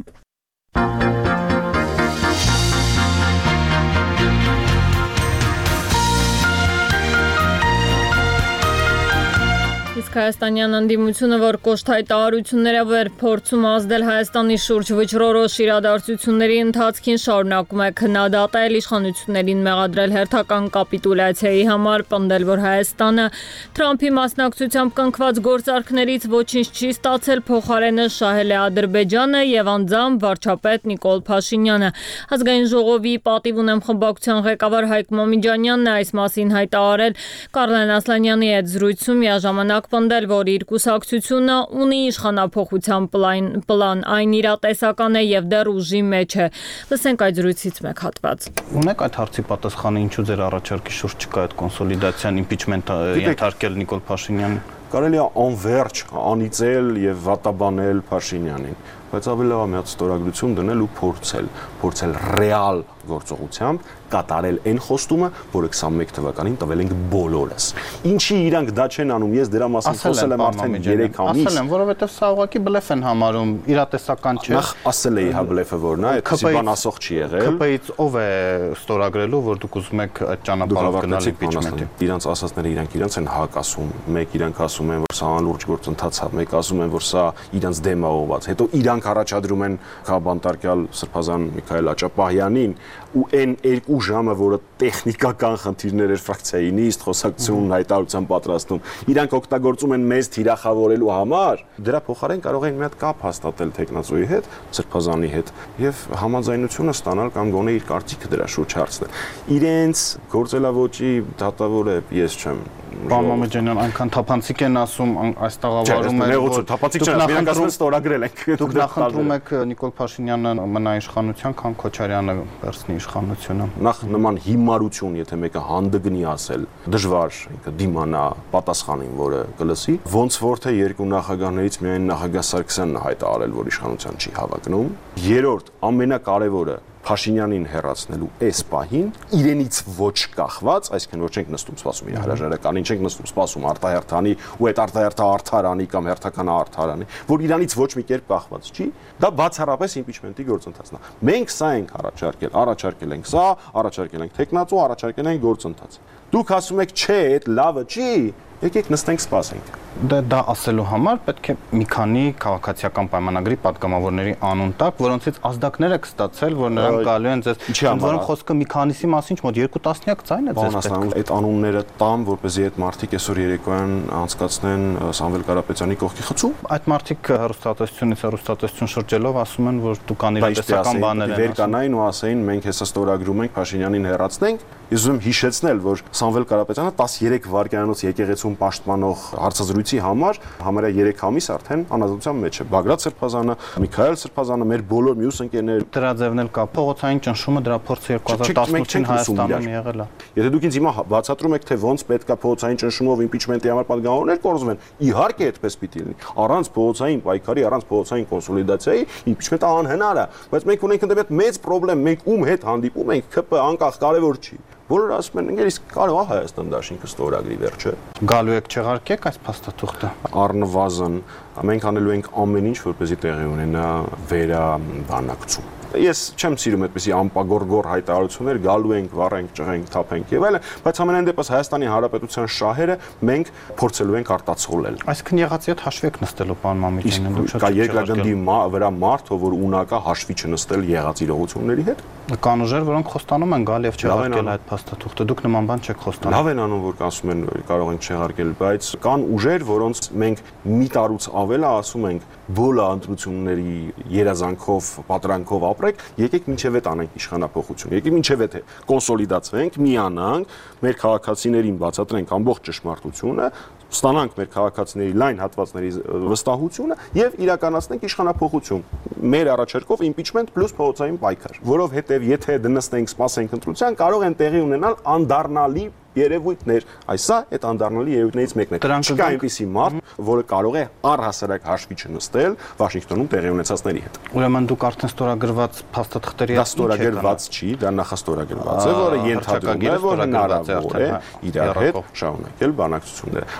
Հայք Հայաստանյան ընդդիմությունը, որ կոշտ հայտարարություններով էր փորձում ազդել Հայաստանի շուրջ վճռորոշ իրադարձությունների ընթացքին, շարունակում է քննադատել, իշխանություններին մեղադրել հերթական կապիտուլյացիայի համար, պնդել, որ Հայաստանը Թրամփի մասնակցությամբ կնքված գործարքներից ոչինչ չի ստացել, փոխարենը շահել է Ադրբեջանը եւ անձամբ վարչապետ Նիկոլ Փաշինյանը։ Ազգային ժողովի պատիվ ունեմ խմբակցության ղեկավար Հայկ Մոմիջանյանն է այս մասին հայտարարել Կարլեն Ասլանյանի հետ զրույցում, միաժամանակ պնդել, որ իր կուսակցությունը ունի իշխանափոխության պլան, պլան, այն իրատեսական է եւ դեռ ուժի մեջ է։ Լսենք այդ զրույցից մեկ հատված։ Ունեք այդ հարցի պատասխանը, ինչու ձեր առաջարկի շուրջ չկա այդ կոնսոլիդացիան, իմպիչմենտ ենթարկել Նիկոլ Փաշինյանին։ Կարելի է անվերջ անիծել եւ վատաբանել Փաշինյանին, բայց ավելի լավ է մի հատ ստորագրություն դնել ու փորձել, փորձել ռեալ գործողությամբ կատարել այն խոստումը, որը քսանմեկ թվականին տվել ենք բոլորս։ Ինչի իրանք դա չեն անում, ես դրա մասին խոսել եմ արդեն երեք ամիս։ Ասել եմ, որովհետև սա ուղղակի բլեֆ են համարում, իրատեսական չէ։ Նախ ասել էի հա բլեֆը որն է, այդպեսի բան ասող չի եղել։ ՔՊ-ից ով է ստորագրելու, որ դուք ուզում եք այդ ճանապարհով գնալ իմպիչմենտի։ Իրանց ասածները իրանք իրանց են հակ ասում, մեկ իրանք ասում են, որ սա անլուրջ գործընթաց է, մեկ ասում են, որ սա իրանց դեմ է ուղղված։ Հետո իրանք առաջադրում են քաղաքաբանտարկյալ Սրբազան Միքայել Աճապահյանին ու այն երկու ժամը, որը տեխնիկական խնդիրներ էր ֆրակցիայի նիստ, խոսակցություն, հայտարարության պատրաստում, իրանք օգտագործում են մեզ թիրախավորելու համար, դրա փոխարեն կարող են մի հատ կապ հաստատել տեխնացուի հետ, Սրբազանի հետ եւ համաձայնությունը ստանալ կամ գոնե իր կարծիքը դրա շուրջ հարցնել։ Իրենց գործելավոճի դատավոր է, ես չեմ։ Պարոն Մոմեջանյան, այնքան թափանցիկ են ասում, այս տաղավարում է, որ թափանցիկ չեն, իրանք ասում են ստորագրել ենք։ Դուք նախընտրում եք Նիկոլ Փաշինյանը մնա իշխանության, քան Քոչարյանը վերցնի իշխանությունը։ Նախ նման հիմարություն, եթե մեկը հանդգնի ասել, դժվար ինքը դիմանա պատասխանին, որը կլսի, ոնց որ թե երկու նախագահներից միայն նախագահ Սարգսյանն է հայտարարել, որ իշխանության չի հավակնում։ Երրորդ, ամենակարևորը Փաշինյանին հեռացնելու այս պահին իրենից ոչ կախված, այսինքն որ չենք նստում սպասում իր հրաժարականին, չենք նստում սպասում արտահերթանի ու այդ արտահերթը արդարանի կամ հերթականը արդարանի, որ իրանից ոչ մի կերպ կախված չի, դա բացառապես իմպիչմենտի գործընթացն է։ Մենք սա ենք առաջարկել, առաջարկել ենք սա, առաջարկել ենք տեխնացու, առաջարկել ենք գործընթաց։ Դուք ասում եք, չէ, այդ լավը չի, եկեք նստենք սպասենք։ Դա դա ասելու համար պետք է մի քանի քաղաքացիական պայմանագրի պատգամավորների անուն տակ, որոնցից ազդակներ եք ստացել, որ նրանք գալու են ձեզ, որոնք խոսքը մի քանիսի մասին մոտ երկու տասնյակ ձայն է ձեզ պետք։ Այդ անունները տամ, որպեսզի այդ մարդիկ այսօր երեկոյան անցկացնեն Սամվել Կարապետյանի կողքի խցու։ Այդ մարդիկ հեռուստատեսությունից հեռուստատեսություն շրջելով ասում են, որ դուք անիրատեսական բաներ են։ Վեր կանային ու ասեին, մենք հեսա ստորագրում ենք Փաշինյանին հեռացնենք։ Ես ուզում հիշեցնել, որ Սամվել Կարապետյանը տասներեք վայրկյանոց եկեղեցում պաշտպանող հարցազրույցի համար համարյա երեք ամիս արդեն անազատության մեջ է։ Բագրատ Սրբազանը, Միքայել Սրբազանը, մեր բոլոր մյուս ընկերները։ Դրա ձևն էլ կա։ Փողոցային ճնշումը դրա փորձը երկու հազար տասնութին Հայաստանում եղել է։ Եթե դուք ինձ հիմա բացատրում եք, թե ոնց պետք է փողոցային ճնշումով իմպիչմենտի համար պատգամավորներ կորզվեն, իհարկե այդպես պիտի լինի։ Առանց փողոցային պայքարի, առանց փողոցային կոնսոլիդացիայի իմպիչմենտը անհնար է, բայց մենք ունենք ընդդեմ մեծ խնդրեմ, մենք ում հետ հանդիպում ենք, ՔՊ անկախ կարևոր չի։ Բոլորը ասում են, ինքերից կարող է Հայաստան դաշինքը ստորագրի վերջը։ Գալու եք չեղարկեք այս փաստաթուղթը։ Առնվազն մենք անելու ենք ամեն ինչ, որպեսզի տեղի ունենա վերաբանակցում։ Ես չեմ սիրում այդպեսի ամպագորգոր հայտարարություններ, գալու ենք, վառենք, ճղենք, թափենք եւ այլն, բայց ամենայն դեպս Հայաստանի Հանրապետության շահերը մենք փորձելու ենք արտացոլել։ Այսինքն եղածի հետ հաշվի եք նստելու, պարոն Մամիկյանն, դուք շատ երկրագնդի վրա մարդ, որ ունակ է հաշվի չնստել եղած իրողությունների հետ։ Կան ուժեր, որոնք խոստանում են գալ եւ չեղարկել այդ փաստաթուղթը, դուք նման բան չեք խոստանում։ Լավ են անում, որ ասում են կարող են չեղարկել, բայց կան ուժեր, որոնց մենք մի տարուց ավել է ասում ենք բոլոր ընտրությունների երազանքով, պատրանքով ապրեք, եկեք մինչև այդ անենք իշխանապողություն։ Եկեք մինչև այդ կոնսոլիդացվենք, միանանք, մեր քաղաքացիներին բացատրենք ամբողջ ճշմարտությունը, ստանանք մեր քաղաքացիների լայն հատվածների վստահությունը եւ իրականացնենք իշխանապողություն։ Մեր առաջարկով իմպիչմենտ պլյուս փողոցային պայքար, որովհետեւ եթե դնստենք, սպասենք ընտրության, կարող են տեղի ունենալ անդառնալի երևույթներ, այսա այդ անդառնալի երևույթներից մեկն է։ Չկա այնպիսի մարդ, որը կարող է առհասարակ հաշվի չնստել Վաշինգտոնում տեղի ունեցածների հետ։ Ուրեմն դուք արդեն ստորագրված փաստաթղթերի դա ստորագրված չի, դա նախաստորագրված է, որը ենթադրում է, որ հնարավոր է իրար հետ շարունակել բանակցությունները։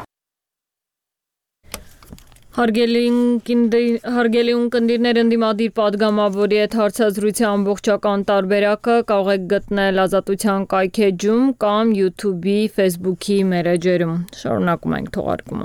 Հարգելի ունկնդիրներ, ընդդիմադիր պատգամավորի հետ հարցազրույցի ամբողջական տարբերակը կարող եք գտնել Ազատության կայքէջում կամ YouTube-ի, Facebook-ի մեր էջերում։ Շարունակում ենք թողարկումը։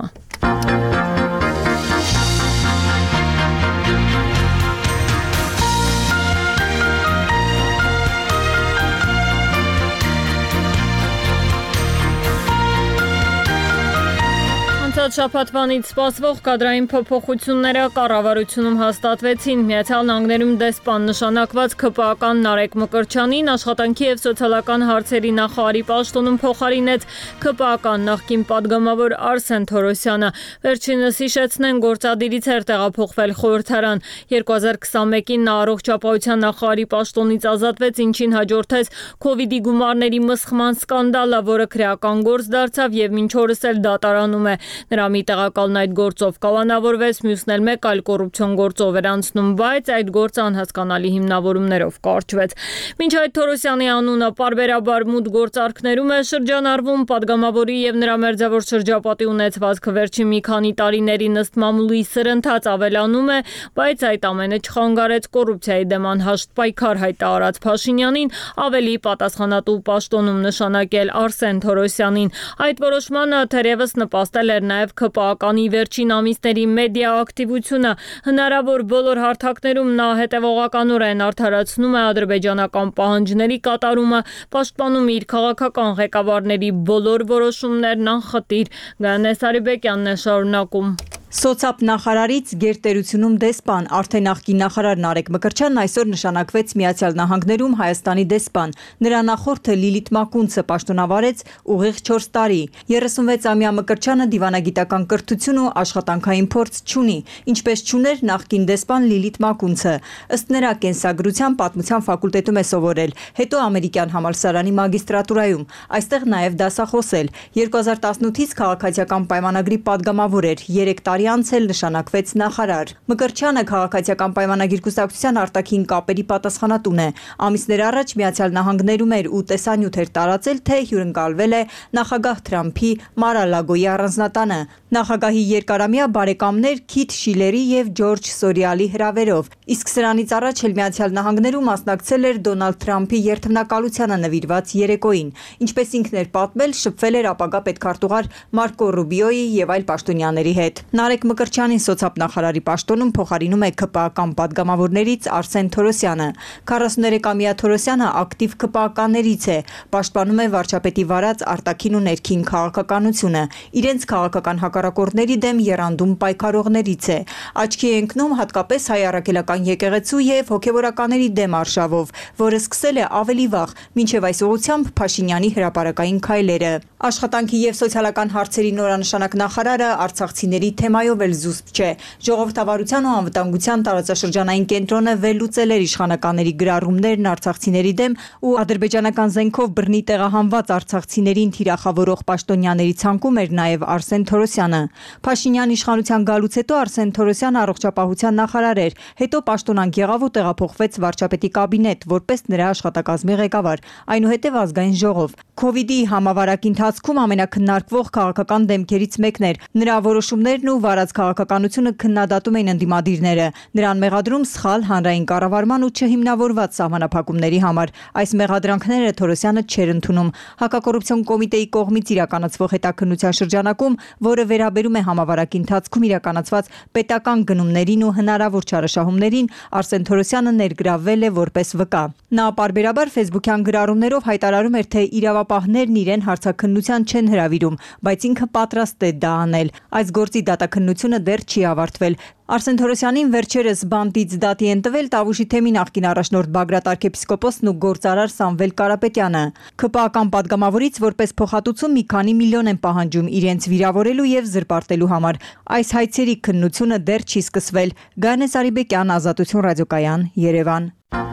Շաբաթվանից սպասվող կադրային փոփոխությունները կառավարությունում հաստատվեցին։ Միացյալ Նահանգներում դեսպան նշանակված ՔՊԱ-կան Նարեկ Մկրտչյանին աշխատանքի եւ սոցիալական հարցերի նախարարի պաշտոնում փոխարինեց ՔՊԱ-կան նախկին падգամավոր Արսեն Թորոսյանը։ Վերջինս հիշեցնեն, գործադիրից էր տեղափոխվել խորհրդարան։ երկու հազար քսանմեկին նա առողջապահության նախարարի պաշտոնից ազատվեց, ինչին հաջորդեց Քովիդի գումարների մսխման սկանդալը, որը քրեական գործ դարձավ եւ մինչ օրս էլ դատարանում է։ Նրա մի տեղակալն այդ գործով կալանավորվեց, մյուսն էլ մեկ այլ կոռուպցիոն գործով էր անցնում, բայց այդ գործը անհասկանալի հիմնավորումներով կարճվեց։ Մինչ այդ Թորոսյանի անունը պարբերաբար մութ գործարքներում է շրջանառվում, падգամավորի եւ նրա մերձավոր շրջապատի ունեցվածքը վերջին մի քանի տարիներին ըստ մամուլի սրընթաց ավելանում է, բայց այդ ամենը չխանգարեց կոռուպցիայի դեմ անհաշտ պայքար հայտարարած Փաշինյանին ավելի պատասխանատու պաշտոնում նշանակել Արսեն Թորոսյանին։ Այդ որոշմանը թերևս նպաստել էր նաև ՔՊԱ-կանի վերջին ամիսների մեդիա ակտիվությունը։ Հնարավոր բոլոր հարթակներում նա հետևողականորեն արդարացնում է ադրբեջանական պահանջների կատարումը, պաշտպանում իր քաղաքական ղեկավարների բոլոր որոշումներն անխտիր։ Գայանե Սարիբեկյանն է շարունակում։ Սոցապ նախարարից գերտերությունում դեսպան արդեն նախկին նախարար Նարեկ Մկրտչյանն այսօր նշանակվեց Միացյալ Նահանգներում Հայաստանի դեսպան։ Նրա նախորդը Լիլիթ Մակունցը պաշտոնավարեց ուղիղ չորս տարի։ երեսունվեցամյա Մկրտչյանը դիվանագիտական կրթություն ու աշխատանքային փորձ չունի, ինչպես չուներ նախկին դեսպան Լիլիթ Մակունցը։ Ըստ նրա կենսագրության պատմության ֆակուլտետում է սովորել, հետո ամերիկյան համալսարանի մագիստրատուրայում, այստեղ նաև դասախոսել։ երկու հազար տասնութից քաղաքացիական պայմանագրի падգամավոր էր, երեք տարի անց էլ նշանակվեց նախարար։ Մկրտչյանը քաղաքացիական պայմանագիր կուսակցության արտաքին կապերի պատասխանատուն է։ Ամիսներ առաջ Միացյալ Նահանգներում էր ու տեսանյութ էր տարածել, թե հյուրընկալվել է նախագահ Թրամփի Մար-a-Լագոյի առանձնատանը։ Նախագահի երկարամյա բարեկամներ Քիթ Շիլերի եւ Ջորջ Սորիալի հրավերով։ Իսկ սրանից առաջ էլ Միացյալ Նահանգներում մասնակցել էր Դոնալդ Թրամփի երթմնակալությանը նվիրված երեկոյին։ Ինչպես ինքն էր պատմել, շփվել էր ապագա պետքարտուղար Մարկո Ռուբիոյի եւ այլ պաշտոնյաների հետ։ Նարեկ Մկրտչյանին սոցապ նախարարի պաշտոնում փոխարինում է ՔՊԱ-կան падգամավորներից Արսեն Թորոսյանը։ քառասուներեքամյա Թորոսյանը ակտիվ ՔՊԱ-ականներից է, պաշտպանում է վարչապետի վարած արտաքին ու ներքին քաղաքականությունը, իրենց քաղաքական հակառակորդների դեմ եռանդում պայքարողներից է։ Աչքի է ընկնում հատկապես հայ առաքելական եկեղեցու եւ հոգեվորականների դեմ արշավով, որը սկսել է ավելի վաղ, մինչև այս ուղղությամբ Փաշինյանի հրապարակային քայլերը։ Աշխատանքի եւ սոցիալական հարցերի նորանշանակ նախարարը արցախցիների թեմայով էլ զուսպ չէ։ Ժողովրդավարության ու անվտանգության տարածաշրջանային կենտրոնը վերլուծել էր իշխանականների գրառումներն արցախցիների դեմ ու ադրբեջանական զենքով բռնի տեղահանված արցախցիներին թիրախավորող պաշտոնյաների ցանկում էր նաև Արսեն Թորոսյանը։ Փաշինյան իշխանության գալուց հետո Արսեն Թորոսյանը առողջապահության նախարար էր, հետո պաշտոնանկ եղավ ու տեղափոխվեց վարչապետի կաբինետ, որպես նրա աշխատակազմի ղեկավար, այնուհետև ազգային ժողով։ Քովիդի համավարակի ընթացքում ամենակննարկվող քաղաքական դեմքերից մեկն էր։ Նրա որոշումներն ու վարած քաղաքականությունը քննադատում էին ընդդիմադիրները, նրան մեղադրում սխալ հանրային կառավարման ու չհիմնավորված սահմանափակումների համար։ Այս մեղադրանքները Թորոսյանը չէր ընդունում։ Հակակոռուպցիոն կոմիտեի կողմից իրականացվող հետաքննության շրջանակում, որը վերաբերում է համավարակի ընթացքում իրականացված պետական գնումներին ու հնարավոր չարաշահումներին, Արսեն Թորոսյանը ներգրավվել է որպես վկա։ Նա պարբերաբար ֆեյսբուքյան գրառումներով հայտարարում էր, թե իրավապահներն իրեն հարցաքննության չեն հրավիրում, բայց ինքը պատրաստ է դա անել։ Այս գործի դատաքննությունը դեռ չի ավարտվել։ Արսեն Թորոսյանին վերջերս բանտից դատի են տվել Տավուշի թեմի նախկին առաջնորդ Բագրատ արքեպիսկոպոսն ու գործարար Սամվել Կարապետյանը։ ՔՊԱ-կան падգամավորից որպես փոխհատուցում մի քանի միլիոն են պահանջում իրենց վիրավորելու եւ զրպարտելու համար։ Այս հայցերի քննությունը դեռ չի սկսվել։ Գայանե Սարիբեկյան, Ազատություն ռադիոկայան, Երևան։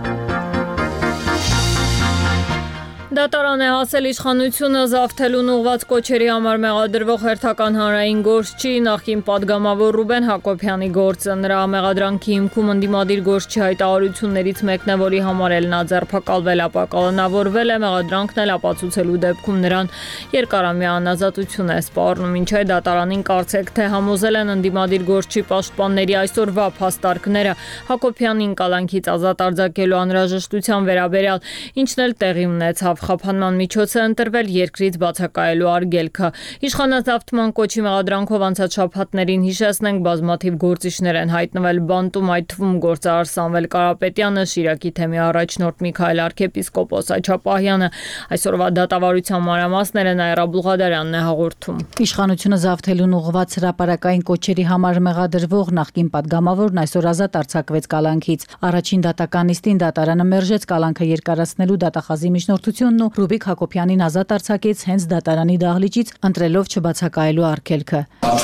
Դատարան է հասել իշխանությունը զավթելուն ուղված կոչերի համար մեղադրվող հերթական հանրային գործչի նախկին падգամավոր Ռուբեն Հակոբյանի գործը։ Նրա մեղադրանքի հիմքում ընդդիմադիր գործչի հայտարարություններից մեկն է, որի համար էլ նա ձերբակալվել, ապա կալանավորվել է, մեղադրանքն էլ ապացուցելու դեպքում նրան երկարամյա անազատություն է սպառնում։ Ինչ է դատարանին կարծեք, թե համոզել են ընդդիմադիր գործչի պաշտպանների այսօրվա փաստարկները Հակոբյանին կալանքից ազատ արձակելու անհրաժեշտության վերաբերյալ, ինչն էլ տեղի ունեցավ։ խափանման միջոց է ընտրվել երկրից բացակայելու արգելքը։ Իշխանազավթման կոչի մեղադրանքով անցած շաբաթներին հիշեցնենք բազմաթիվ գործիչներ են հայտնվել բանտում, այդ թվում գործարար Սամվել Կարապետյանը, Շիրակի թեմի առաջնորդ Միքայել arczepiskopos Աչապահյանը։ Այսօրվա դատավարության մանրամասները Նաիրա Բուլղադարյանն է հաղորդում։ Իշխանությունը զավթելուն ուղղված հրապարակային կոչերի համար մեղադրվող նախկին падգամավորն այսօր ազատ արձակվեց կալանքից։ Առաջին դատականիստին դատարանը մերժեց կալանքը երկարացնելու դատախազի միջնորդությունն ու Ռուբիկ Հակոբյանին ազատ արձակեց հենց դատարանի դահլիճից, ընտրելով չբացակայելու արգելքը։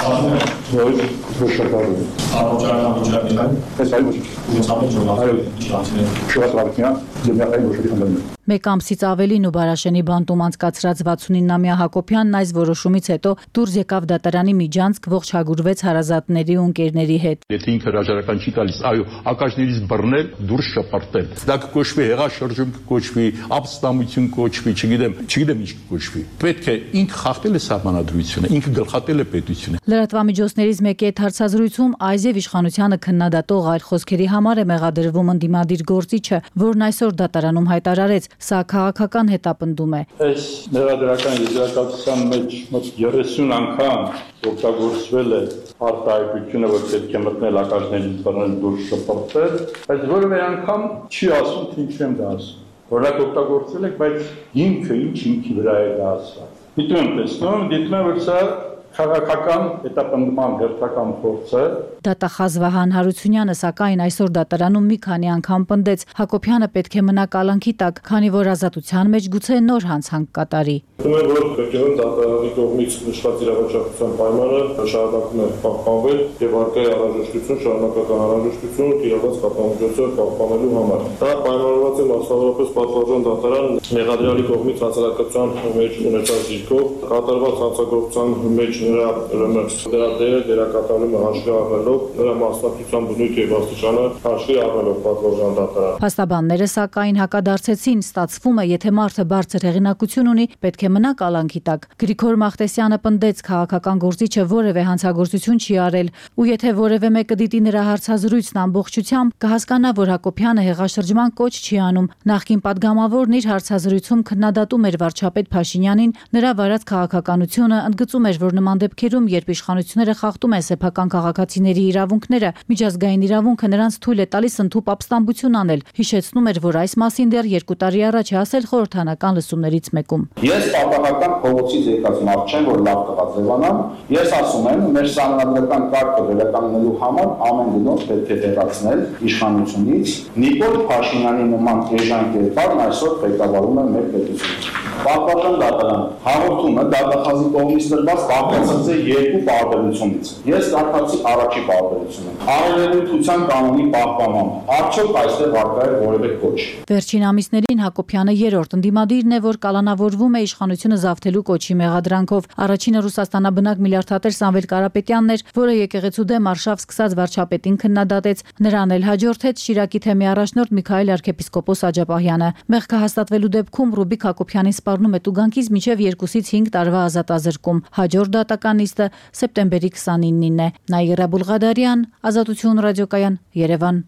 Մեկ ամսից ավելին ու Բարաշենի բանտում անցկացրած վաթսունինամյա Հակոբյանն այս որոշումից հետո դուրս եկավ դատարանի միջանցք, ողջագուրվեց հարազատների ու ընկերների հետ։ Եթե ինքը հրաժարական չի տալիս, այո, ակաժներից բռնել, դուրս շպրտել։ Դա կկոչվի հեղաշրջում, կկոչվի ապստամություն, կոչվի, չգիտեմ, չգիտեմ ինչ կկոչվի։ Պետք է ինքը խախտել է սահմանադրությունը, ինքը գլխատել է պետությունը։ Լրատվամիջոցներից մեկի հետ հարցազրույցում Այզև իշխանությանը քննադատող այլ խոսքերի համար է մեղադրվում ընդդիմադիր գործիչը, որն այսօր դատարանում հայտարարեց, սա քաղաքական հետապնդում է։ Այս մեղադրական եզրակացության մեջ մոտ երեսուն անգամ օգտագործվել է արտահայտությունը, որ պետք է մտնել ակաժներից բռնել, դուրս շպրտել, բայց որևէ անգամ չի ասում, թե ինչ եմ դա ասում։ Օրինակ օգտագործել եք, բայց ինքը ինչ ինքի վրա է դա ասված։ Դիտում եմ տեսնում, դիտում եմ, որ սա քաղաքական հետապնդման հերթական փորձ է։ Դատախազ Վահան Հարությունյանը սակայն այսօր դատարանում մի քանի անգամ պնդեց, Հակոբյանը պետք է մնա կալանքի տակ, քանի որ ազատության մեջ գուցե նոր հանցանք կատարի։ Դիտում եմ, որ պետք է դատարանի կողմից նշված իրավաչափության պայմանը շարունակում է պահպանվել եւ արկա է անհրաժեշտություն, շարունակական անհրաժեշտություն իրավաց կապամիջոցը պահպանելու համար։ Դա պայմանավորված է մասնավորապես պատվարժան դատարան մեղադրյալի կողմից հանցագործության մեջ ունեցած դիրքով, կատարված հանցագործության մեջ նրա դրա դերը դերակատարումը հաշվի առնելով, նրա մասնակցության բնույթը եւ աստիճանը հաշվի առնելով պատվարժան դատարան։ Փաստաբանները սակայն հակադարձեցին, ստացվում է, եթե մարդը բարձր հեղինակություն ունի, պետք է մնա կալանքի տակ։ Գրիգոր Մաղտեսյանը պնդեց, քաղաքական գործիչը որևէ հանցագործություն չի արել, ու եթե որևէ մեկը դիտի նրա հարցազրույցն ամբողջությամբ, կհասկանա, որ Հակոբյանը հեղաշրջման կոչ չի անում։ Նախկին падգամավորն իր հարցազրույցում քննադատում էր վարչապետ Փաշինյանին, նրա վարած քաղաքականությունը, ընդգծում էր, որ նման դեպքերում, երբ իշխանությունները խախտում են սեփական քաղաքացիների իրավունքները, միջազգային իրավունքը նրանց թույլ է տալիս ընդհուպ ապստամբություն անել։ Հիշեցնում էր, որ այս մասին դեռ երկու տարի առաջ է ասել խորհրդանական լսումներից մեկում։ Ես պատահական փողոցից եկած մարդ չեմ, որ լավ կղացեվանամ։ Ես ասում եմ, մեր սահմանադրական կարգը վերականգնելու համար ամեն գնով պետք է հեռացնել իշխանությունից։ Նիկոլ Փաշինյանի նման էժան կերպարն այսօր ղեկավարում է մեր պետությունը։ Պատվարժան դատարան հաղորդումը դատախազի կողմից տրված բաղկացած է երկու պարտավորությունից։ Ես կարդացի առաջի պարտավորությունը։ Արևելության կանոնի պահպանման։ Արդյոք այստեղ արկա է որևէ կոչ։ Վերջին ամիսներին Հակոբյանը երրորդ ընդդիմադիրն է, որ կալանավորվում է իշխանությունը զավթելու կոչի մեղադրանքով։ Առաջինը Ռուսաստանաբնակ միլիարդատեր Սամվել Կարապետյանն էր, որը եկեղեցու դեմ արշավ սկսած վարչապետին քննադատեց։ Նրան էլ հաջորդեց Շիրակի թեմի առաջնորդ Միքայել arczepiskopos Աչապահյանը։ Մեղքը հաստատվելու դեպքում Ռուբիկ Հակոբյանին սպառնում է տուգանքից մինչև երկուսից հինգ տարվա ազատազրկում։ Հաջորդ դատականիստը սեպտեմբերի քսանինին է։ Նաիրա Բուլղադարյան, Ազատություն ռադիոկայան, Երևան։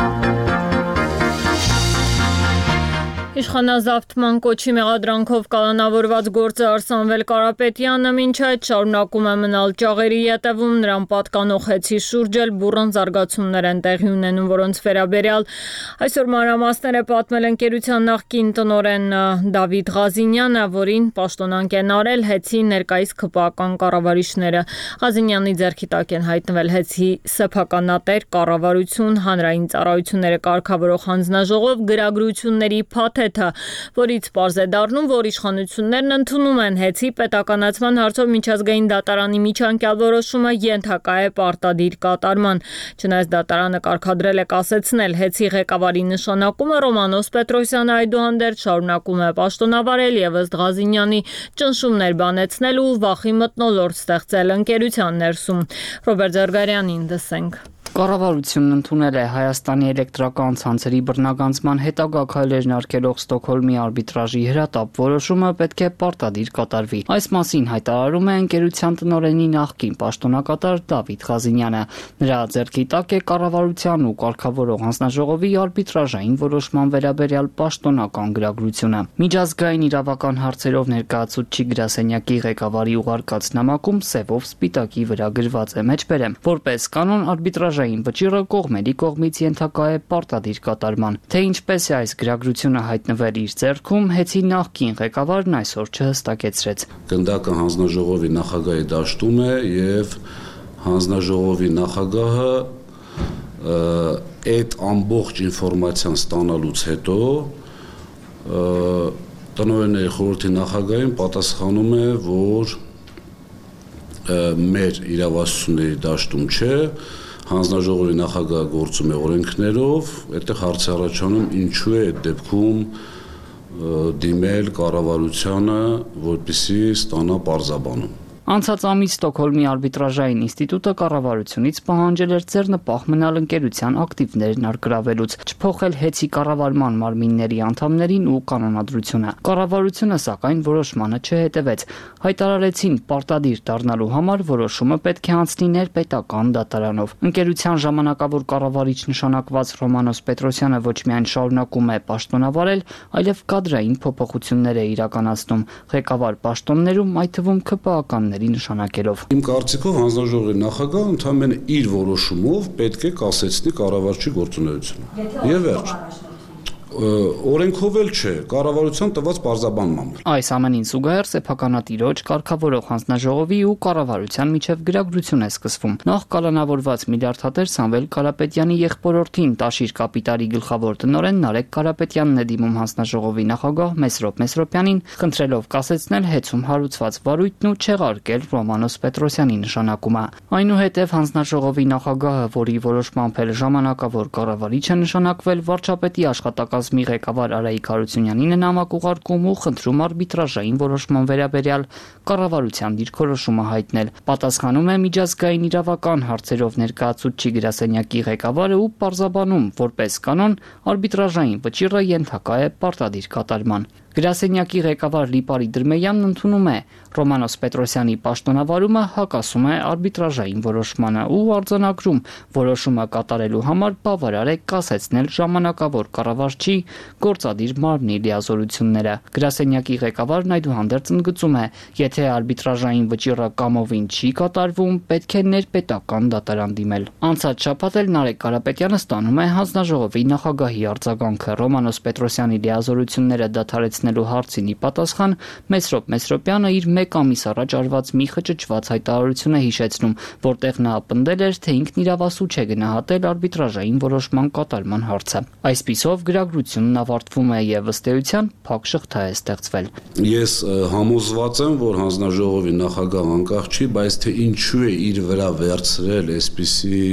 Իշխանազավթման կոչի մեղադրանքով կալանավորված գործարար Սամվել Կարապետյանը մինչ այդ շարունակում է մնալ ճաղերի ետևում, նրան պատկանող հեծի շուրջ էլ բուռն զարգացումներ են տեղի ունենում, որոնց վերաբերյալ այսօր մանրամասները պատմել ընկերության նախկին տնօրեն Դավիթ Ղազինյանը, որին պաշտոնանկ են արել հեծի ներկայիս ՔՊԱ-կան կառավարիչները։ Ղազինյանի ձեռքի տակ են հայտնվել հեծի սեփականատեր կառավարություն, հանրային ծառայությունները կարգավորող հանձնաժողով գրագրությունների փաթեթ, որից պարզ է դառնում, որ իշխանություններն ընդունում են հեծի պետականացման հարցով միջազգային դատարանի միջանկյալ որոշումը ենթակա է պարտադիր կատարման։ Չնայած դատարանը կարգադրել է կասեցնել հեծի ղեկավարի նշանակումը, Ռոմանոս Պետրոսյանը այդուհանդերձ շարունակում է պաշտոնավարել եւ ըստ Ղազինյանի ճնշումներ բանեցնել ու վախի մթնոլորտ ստեղծել ընկերության ներսում։ Ռոբերտ Զարգարյանին լսենք։ Կառավարությունն ընդունել է Հայաստանի էլեկտրական ցանցերի բռնագանձման հետագա քայլերն արգելող Ստոկհոլմի արբիտրաժի հրատապ որոշումը պետք է պարտադիր կատարվի։ Այս մասին հայտարարում է ընկերության տնօրենի նախկին պաշտոնակատար Դավիթ Ղազինյանը։ Նրա ձեռքի տակ է կառավարության ու կարգավորող հանձնաժողովի արբիտրաժային որոշման վերաբերյալ պաշտոնական գրագրությունը։ Միջազգային իրավական հարցերով ներկայացուցիչ գրասենյակի ղեկավարի ուղարկած նամակում սևով սպիտակի վրա գրված է մեջբերեմ, որպես կանոն արբիտրաժային վճիռը կողմերի կողմից ենթակա է պարտադիր կատարման։ Թե ինչպես է այս գրագրությունը հայտնվել իր ձեռքում, հեծի նախկին ղեկավարն այսօր չհստակեցրեց։ Գնդակը հանձնաժողովի նախագահի դաշտում է եւ հանձնաժողովի նախագահը այդ ամբողջ ինֆորմացիան ստանալուց հետո տնօրենների խորհրդի նախագահին պատասխանում է, որ մեր իրավասությունների դաշտում չէ, հանձնաժողովի նախագահը գործում է օրենքներով, այդտեղ հարց է առաջանում ինչու է այդ դեպքում դիմել կառավարությանը, որպեսզի ստանա պարզաբանում։ Անցած ամիս Ստոկհոլմի արբիտրաժային ինստիտուտը կառավարությունից պահանջել էր ձեռնպահ մնալ ընկերության ակտիվներն արգրավելուց, չփոխել հեծի կառավարման մարմինների անդամներին ու կանոնադրությունը։ Կառավարությունը սակայն որոշմանը չհետևեց։ Հայտարարեցին պարտադիր դառնալու համար որոշումը պետք է անցնի ներպետական դատարանով։ Ընկերության ժամանակավոր կառավարիչ նշանակված Ռոմանոս Պետրոսյանը ոչ միայն շարունակում է պաշտոնավարել, այլև կադրային փոփոխություններ է իրականացնում ղեկավար պաշտոններում, այդ թվում ՔՊԱ-ական նշանակելով։ Իմ կարծիքով հանձնաժողովի նախագահը ընդհանրապես իր որոշումով պետք է կասեցնի կառավարչի գործունեությունը։ Եվ վերջ։ Օրենքով էլ չէ, կառավարության տված պարզաբանմամբ։ Այս ամենին զուգահեռ սեփականատիրոջ կարգավորող հանձնաժողովի ու կառավարության միջև գրագրություն է սկսվում։ Նախ կալանավորված միլիարդատեր Սամվել Կարապետյանի եղբորորդին Տաշիր կապիտալի գլխավոր տնօրեն Նարեկ Կարապետյանն է դիմում հանձնաժողովի նախագահ Մեսրոպ Մեսրոպյանին, խնդրելով կասեցնել հեծում հարուցված վարույթն ու չեղարկել Ռոմանոս Պետրոսյանի նշանակումը։ Այնուհետև հանձնաժողովի նախագահը, որի որոշմամբ էլ ժամանակավոր կառավարիչ է նշանակվել, վարչապետի աշխատակազմի ղեկավար Արայիկ Հարությունյանին է նամակ ուղարկում ու խնդրում արբիտրաժային որոշման վերաբերյալ կառավարության դիրքորոշումը հայտնել։ Պատասխանում է միջազգային իրավական հարցերով ներկայացուցիչ գրասենյակի ղեկավարը ու պարզաբանում, որպես կանոն արբիտրաժային վճիռը ենթակա է պարտադիր կատարման։ Գրասենյակի ղեկավար Լիպարի Դրմեյանն ընդունում է Ռոմանոս Պետրոսյանի պաշտոնավարումը հակասում է արբիտրաժային որոշմանը ու արձանագրում որոշումը կատարելու համար բավարար է կասեցնել ժամանակավոր կառավարչի գործադիր մարմնի լիազորությունները։ Գրասենյակի ղեկավարն այդուհանդերձ ընդգծում է, եթե արբիտրաժային վճիռը կամովին չի կատարվում, պետք է ներպետական դատարան դիմել։ Անցած շաբաթ էլ Նարեկ Կարապետյանը ստանում է հանձնաժողովի նախագահի արձագանքը Ռոմանոս Պետրոսյանի լիազորությունները դադարեցնելու հարցին ի պատասխան Մեսրոպ Մեսրոպյանը իր մեկ ամիս առաջ արված մի խճճված հայտարարություն է հիշեցնում, որտեղ նա պնդել էր, թե ինքն իրավասու չէ գնահատել արբիտրաժային որոշման կատարման հարցը։ Այսպիսով գրագրությունն ավարտվում է եւ ըստ էության փակ շղթա է ստեղծվել։ Ես համոզված եմ, որ հանձնաժողովի նախագահ անկախ չի, բայց թե ինչու է իր վրա վերցրել այսպիսի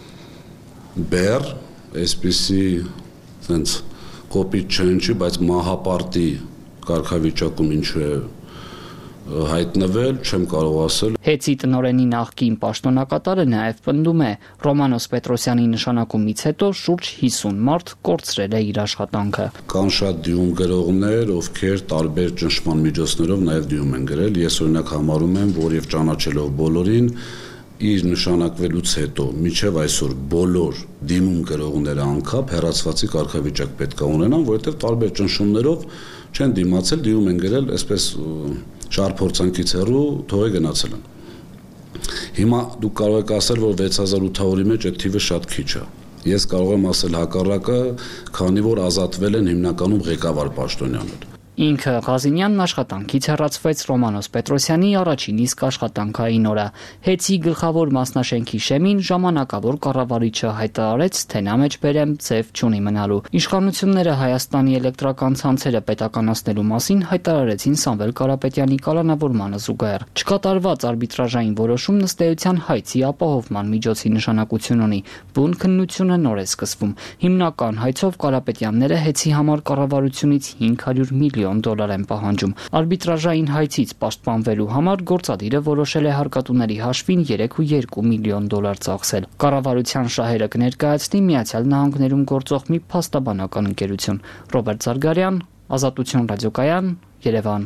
բեռ, այսպիսի sense կոպիտ չընչի, բայց մահապարտի կարգավիճակում ինչու է հայտնվել, չեմ կարող ասել։ Հեծի տնօրենի նախկին պաշտոնակատարը նաև պնդում է, Ռոմանոս Պետրոսյանի նշանակումից հետո շուրջ հիսուն մարդ կորցրել է իր աշխատանքը։ Կան շատ դիում գրողներ, ովքեր տարբեր ճնշման միջոցներով նաև դիում են գրել։ Ես օրինակ համարում եմ, որ եւ ճանաչելով բոլորին, իր նշանակվելուց հետո միջև այսօր բոլոր դիմում գրողները անկապ հեռացվածի կարգավիճակ պետք է ունենան, որովհետև տարբեր ճնշումներով չեն դիմացել, դիում են գրել այսպես շարփորձանքից հեռու թողե գնացել են։ Հիմա դուք կարող եք ասել, որ վեց հազար ութ հարյուրի մեջ այդ թիվը շատ քիչ է։ Ես կարող եմ ասել հակառակը, քանի որ ազատվել են հիմնականում ղեկավար պաշտոնյաներ։ Ինքը Ղազինյանն աշխատանքից հեռացվեց Ռոմանոս Պետրոսյանի առաջին իսկ աշխատանքային օրը։ Հեծի գլխավոր մասնաշենքի շեմին ժամանակավոր կառավարիչը հայտարարեց, թե նա մեջբերեմ ձև չունի մնալու։ Իշխանությունները Հայաստանի էլեկտրական ցանցերը պետականացնելու մասին հայտարարեցին Սամվել Կարապետյանի կալանավորմանը զուգահեռ։ Չկատարված արբիտրաժային որոշումն ըստ էության հայցի ապահովման միջոցի նշանակություն ունի։ Բուն քննությունը նոր է սկսվում։ Հիմնական հայցով Կարապետյանները հեծի համար կառավարությունից հինգ հարյուր միլիոն միլիոն դոլար են պահանջում։ Արբիտրաժային հայցից պաշտպանվելու համար գործադիրը որոշել է հարկատուների հաշվին երեք կόμμα երկու միլիոն դոլար ծախսել։ Կառավարության շահերը կներկայացնի Միացյալ Նահանգներում գործող մի փաստաբանական ընկերություն։ Ռոբերտ Զարգարյան, Ազատություն ռադիոկայան, Երևան։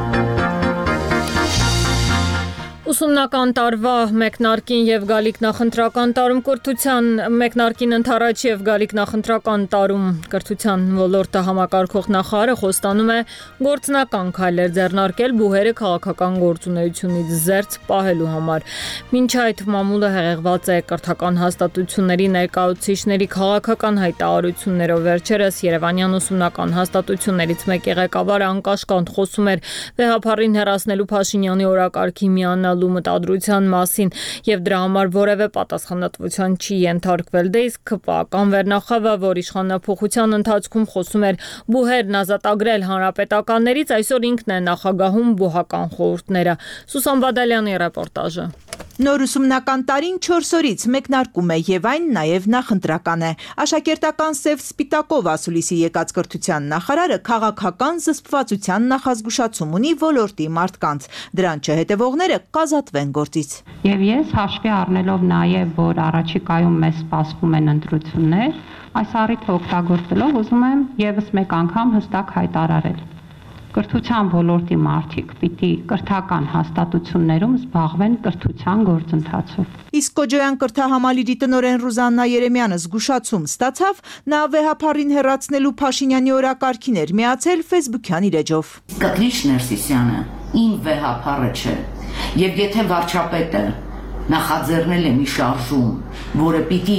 Ուսումնական տարվա մեկնարկին եւ գալիք նախընտրական տարում կրթության մեկնարկին ընթരാճ եւ գալիք նախընտրական տարում կրթության ոլորտը համակարգող նախարարը խոստանում է գործնական քայլեր ձեռնարկել բուհերը քաղաքական գործունեությունից զերծ պահելու համար։ Մինչ այդ մամուլը հեղեղված է կրթական հաստատությունների ներկայացուցիչների քաղաքական հայտարարություններով վերջերս Երևանյան ուսումնական հաստատություններից մեկի ղեկավարը անկաշկանդ խոսում էր վեհապարին հեռացնելու Փաշինյանի օրակարգի միանալ մտադրության մասին եւ դրա համար որևէ պատասխանատվության չի ենթարկվել։ Դե իսկ քպական վերնախավը, որ իշխանափոխության ընթացքում խոսում էր բուհերն ազատագրել հանրապետականներից, այսօր ինքն է նախագահում բուհական խորհուրդները։ Սուսան Բադալյանի ռեպորտաժը։ Նոր ուսումնական տարին չորս օրից մեկնարկում է եւ այն նաեւ նախընտրական է։ Աշակերտական սև սպիտակով ասուլիսի եկած կրթության նախարարը քաղաքական զսպվածության նախազգուշացում ունի ոլորտի մարդկանց։ Դրան չհետևողները կազատվեն գործից։ Եվ ես հաշվի առնելով նաեւ, որ առաջիկայում մեզ սպասվում են ընտրություններ, այս առիթը օգտագործելով ուզում եմ եւս մեկ անգամ հստակ հայտարարել. Կրթության ոլորտի մարդիկ պիտի կրթական հաստատություններում զբաղվեն կրթության գործընթացով։ Իսկ Կոջոյան կրթահամալիրի տնօրեն Ռուզաննա Երեմյանը զգուշացում ստացավ, նա վեհապարին հեռացնելու Փաշինյանի օրակարգին էր միացել Facebook-յան իր էջով։ Կտրիչ Ներսիսյանը իմ վեհապարը չէ, եւ եթե վարչապետը նախաձեռնել է մի շարժում, որը պիտի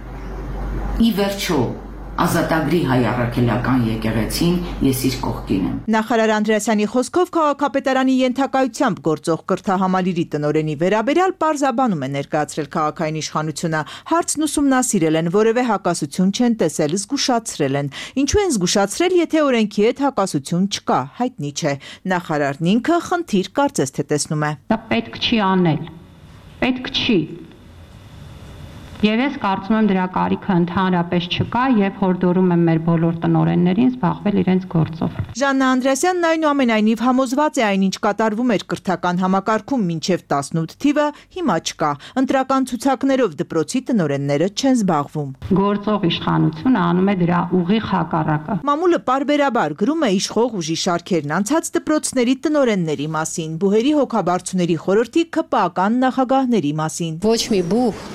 ի վերջո ազատագրի հայ առաքելական եկեղեցին, ես իր կողքին եմ։ Նախարար Անդրեասյանի խոսքով քաղաքապետարանի ենթակայությամբ գործող կրթահամալիրի տնօրենի վերաբերյալ պարզաբանում է ներկայացրել քաղաքային իշխանությունը, հարցն ուսումնասիրել են, որևէ հակասություն չեն տեսել, զգուշացրել են։ Ինչու են զգուշացրել, եթե օրենքի հետ հակասություն չկա, հայտնի չէ։ Նախարարն ինքը խնդիր կարծես թե տեսնում է։ Դա պետք չի անել։ Պետք չի։ Եվ ես կարծում եմ դրա կարիքը ընդհանրապես չկա եւ հորդորում եմ մեր բոլոր տնօրեններին զբաղվել իրենց գործով։ Ժաննա Անդրեասյանն այնուամենայնիվ համոզված է այնինչ կատարվում էր կրթական համակարգում մինչև տասնութ թիվը, հիմա չկա։ Ընտրական ցուցակներով դպրոցի տնօրենները չեն զբաղվում։ Գործող իշխանությունը անում է դրա ուղիղ հակառակը։ Մամուլը պարբերաբար գրում է իշխող ուժի շարքերն անցած դպրոցների տնօրենների մասին, բուհերի հոգաբարձուների խորհրդի քպական նախագահների մասին։ Ոչ մի բուհ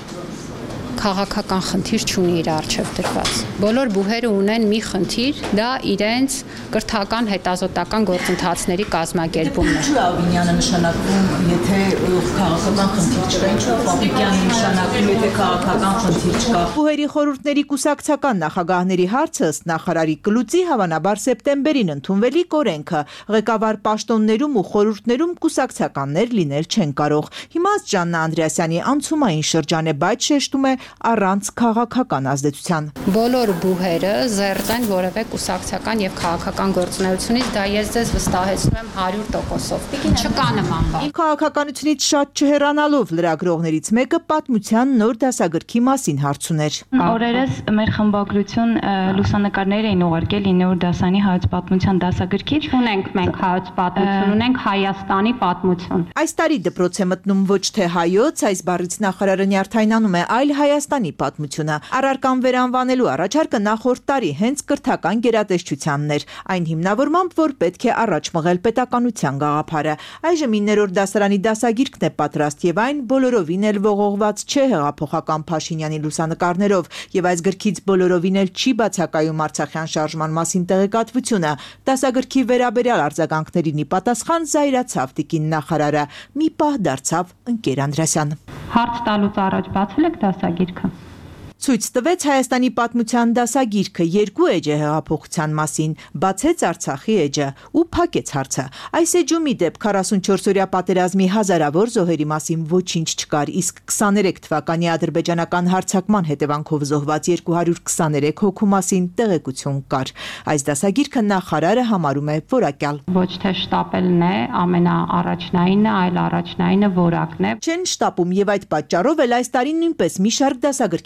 քաղաքական խնդիր չունի իր առջև դրված։ Բոլոր բուհերը ունեն մի խնդիր, դա իրենց կրթական հետազոտական գործընթացների կազմակերպումն է։ Ինչու է Աբինյանը նշանակվում, եթե քաղաքական խնդիր չկա, ինչու է Պապիկյանը նշանակվում, եթե քաղաքական խնդիր չկա։ Բուհերի խորհուրդների կուսակցական նախագահների հարցը ըստ նախարարի կլուծի հավանաբար սեպտեմբերին ընդունվելիք օրենքը։ Ղեկավար պաշտոններում ու խորհուրդներում կուսակցականներ լինել չեն կարող։ Հիմա Ժաննա Անդրեասյանի անցումային շրջան է, բայց շեշտում է առանց քաղաքական ազդեցության։ Բոլոր բուհերը զերծ են որևէ կուսակցական եւ քաղաքական գործունեությունից, դա ես ձեզ վստահեցնում եմ հարյուր տոկոսով։ Չկա նման բան։ Քաղաքականությունից շատ չհեռանալով լրագրողներից մեկը պատմության նոր դասագրքի մասին հարց ուներ։ Օրերս մեր խմբագրություն լուսանկարներ էին ուղարկել ինը դասանի հայոց պատմության դասագրքից։ Ունենք մենք հայոց պատմություն, ունենք Հայաստանի պատմություն։ Այս տարի դպրոց է մտնում ոչ թե հայոց, այս բառից նախարարը նյարդայնանում է այլ Հայաստանի պատմությունը։ Առարկան վերանվանելու առաջարկը նախորդ տարի հենց կրթական գերատեսչությանն էր, այն հիմնավորմամբ, որ պետք է առաջ մղել պետականության գաղափարը։ Այժմ իններորդ դասարանի դասագիրքն է պատրաստ եւ այն բոլորովին էլ ողողված չէ հեղափոխական Փաշինյանի լուսանկարներով եւ այս գրքից բոլորովին էլ չի բացակայում Արցախյան շարժման մասին տեղեկատվությունը։ Դասագրքի վերաբերյալ արձագանքներին ի պատասխան զայրացավ տիկին նախարարը։ Մի պահ դարձավ ընկեր Անդրեասյան։ Հարց տալուց առաջ բացել եք դասագիրքը։ Ցույց տվեց Հայաստանի պատմության դասագիրքը, երկու էջ է հեղափոխության մասին, բացեց Արցախի էջը ու փակեց հարցը։ Այս էջում ի դեպ քառասունչորսօրյա պատերազմի հազարավոր զոհերի մասին ոչինչ չկար, իսկ քսաներեք թվականի ադրբեջանական հարձակման հետևանքով զոհված երկու հարյուր քսաներեք հոգու մասին տեղեկություն կար։ Այս դասագիրքը նախարարը համարում է որակյալ։ Ոչ թե շտապելն է ամենաառաջնայինը, այլ առաջնայինը որակն է։ Չեն շտապում եւ այդ պատճառով էլ այս տարի նույնպես մի շարք դասագրքեր չեն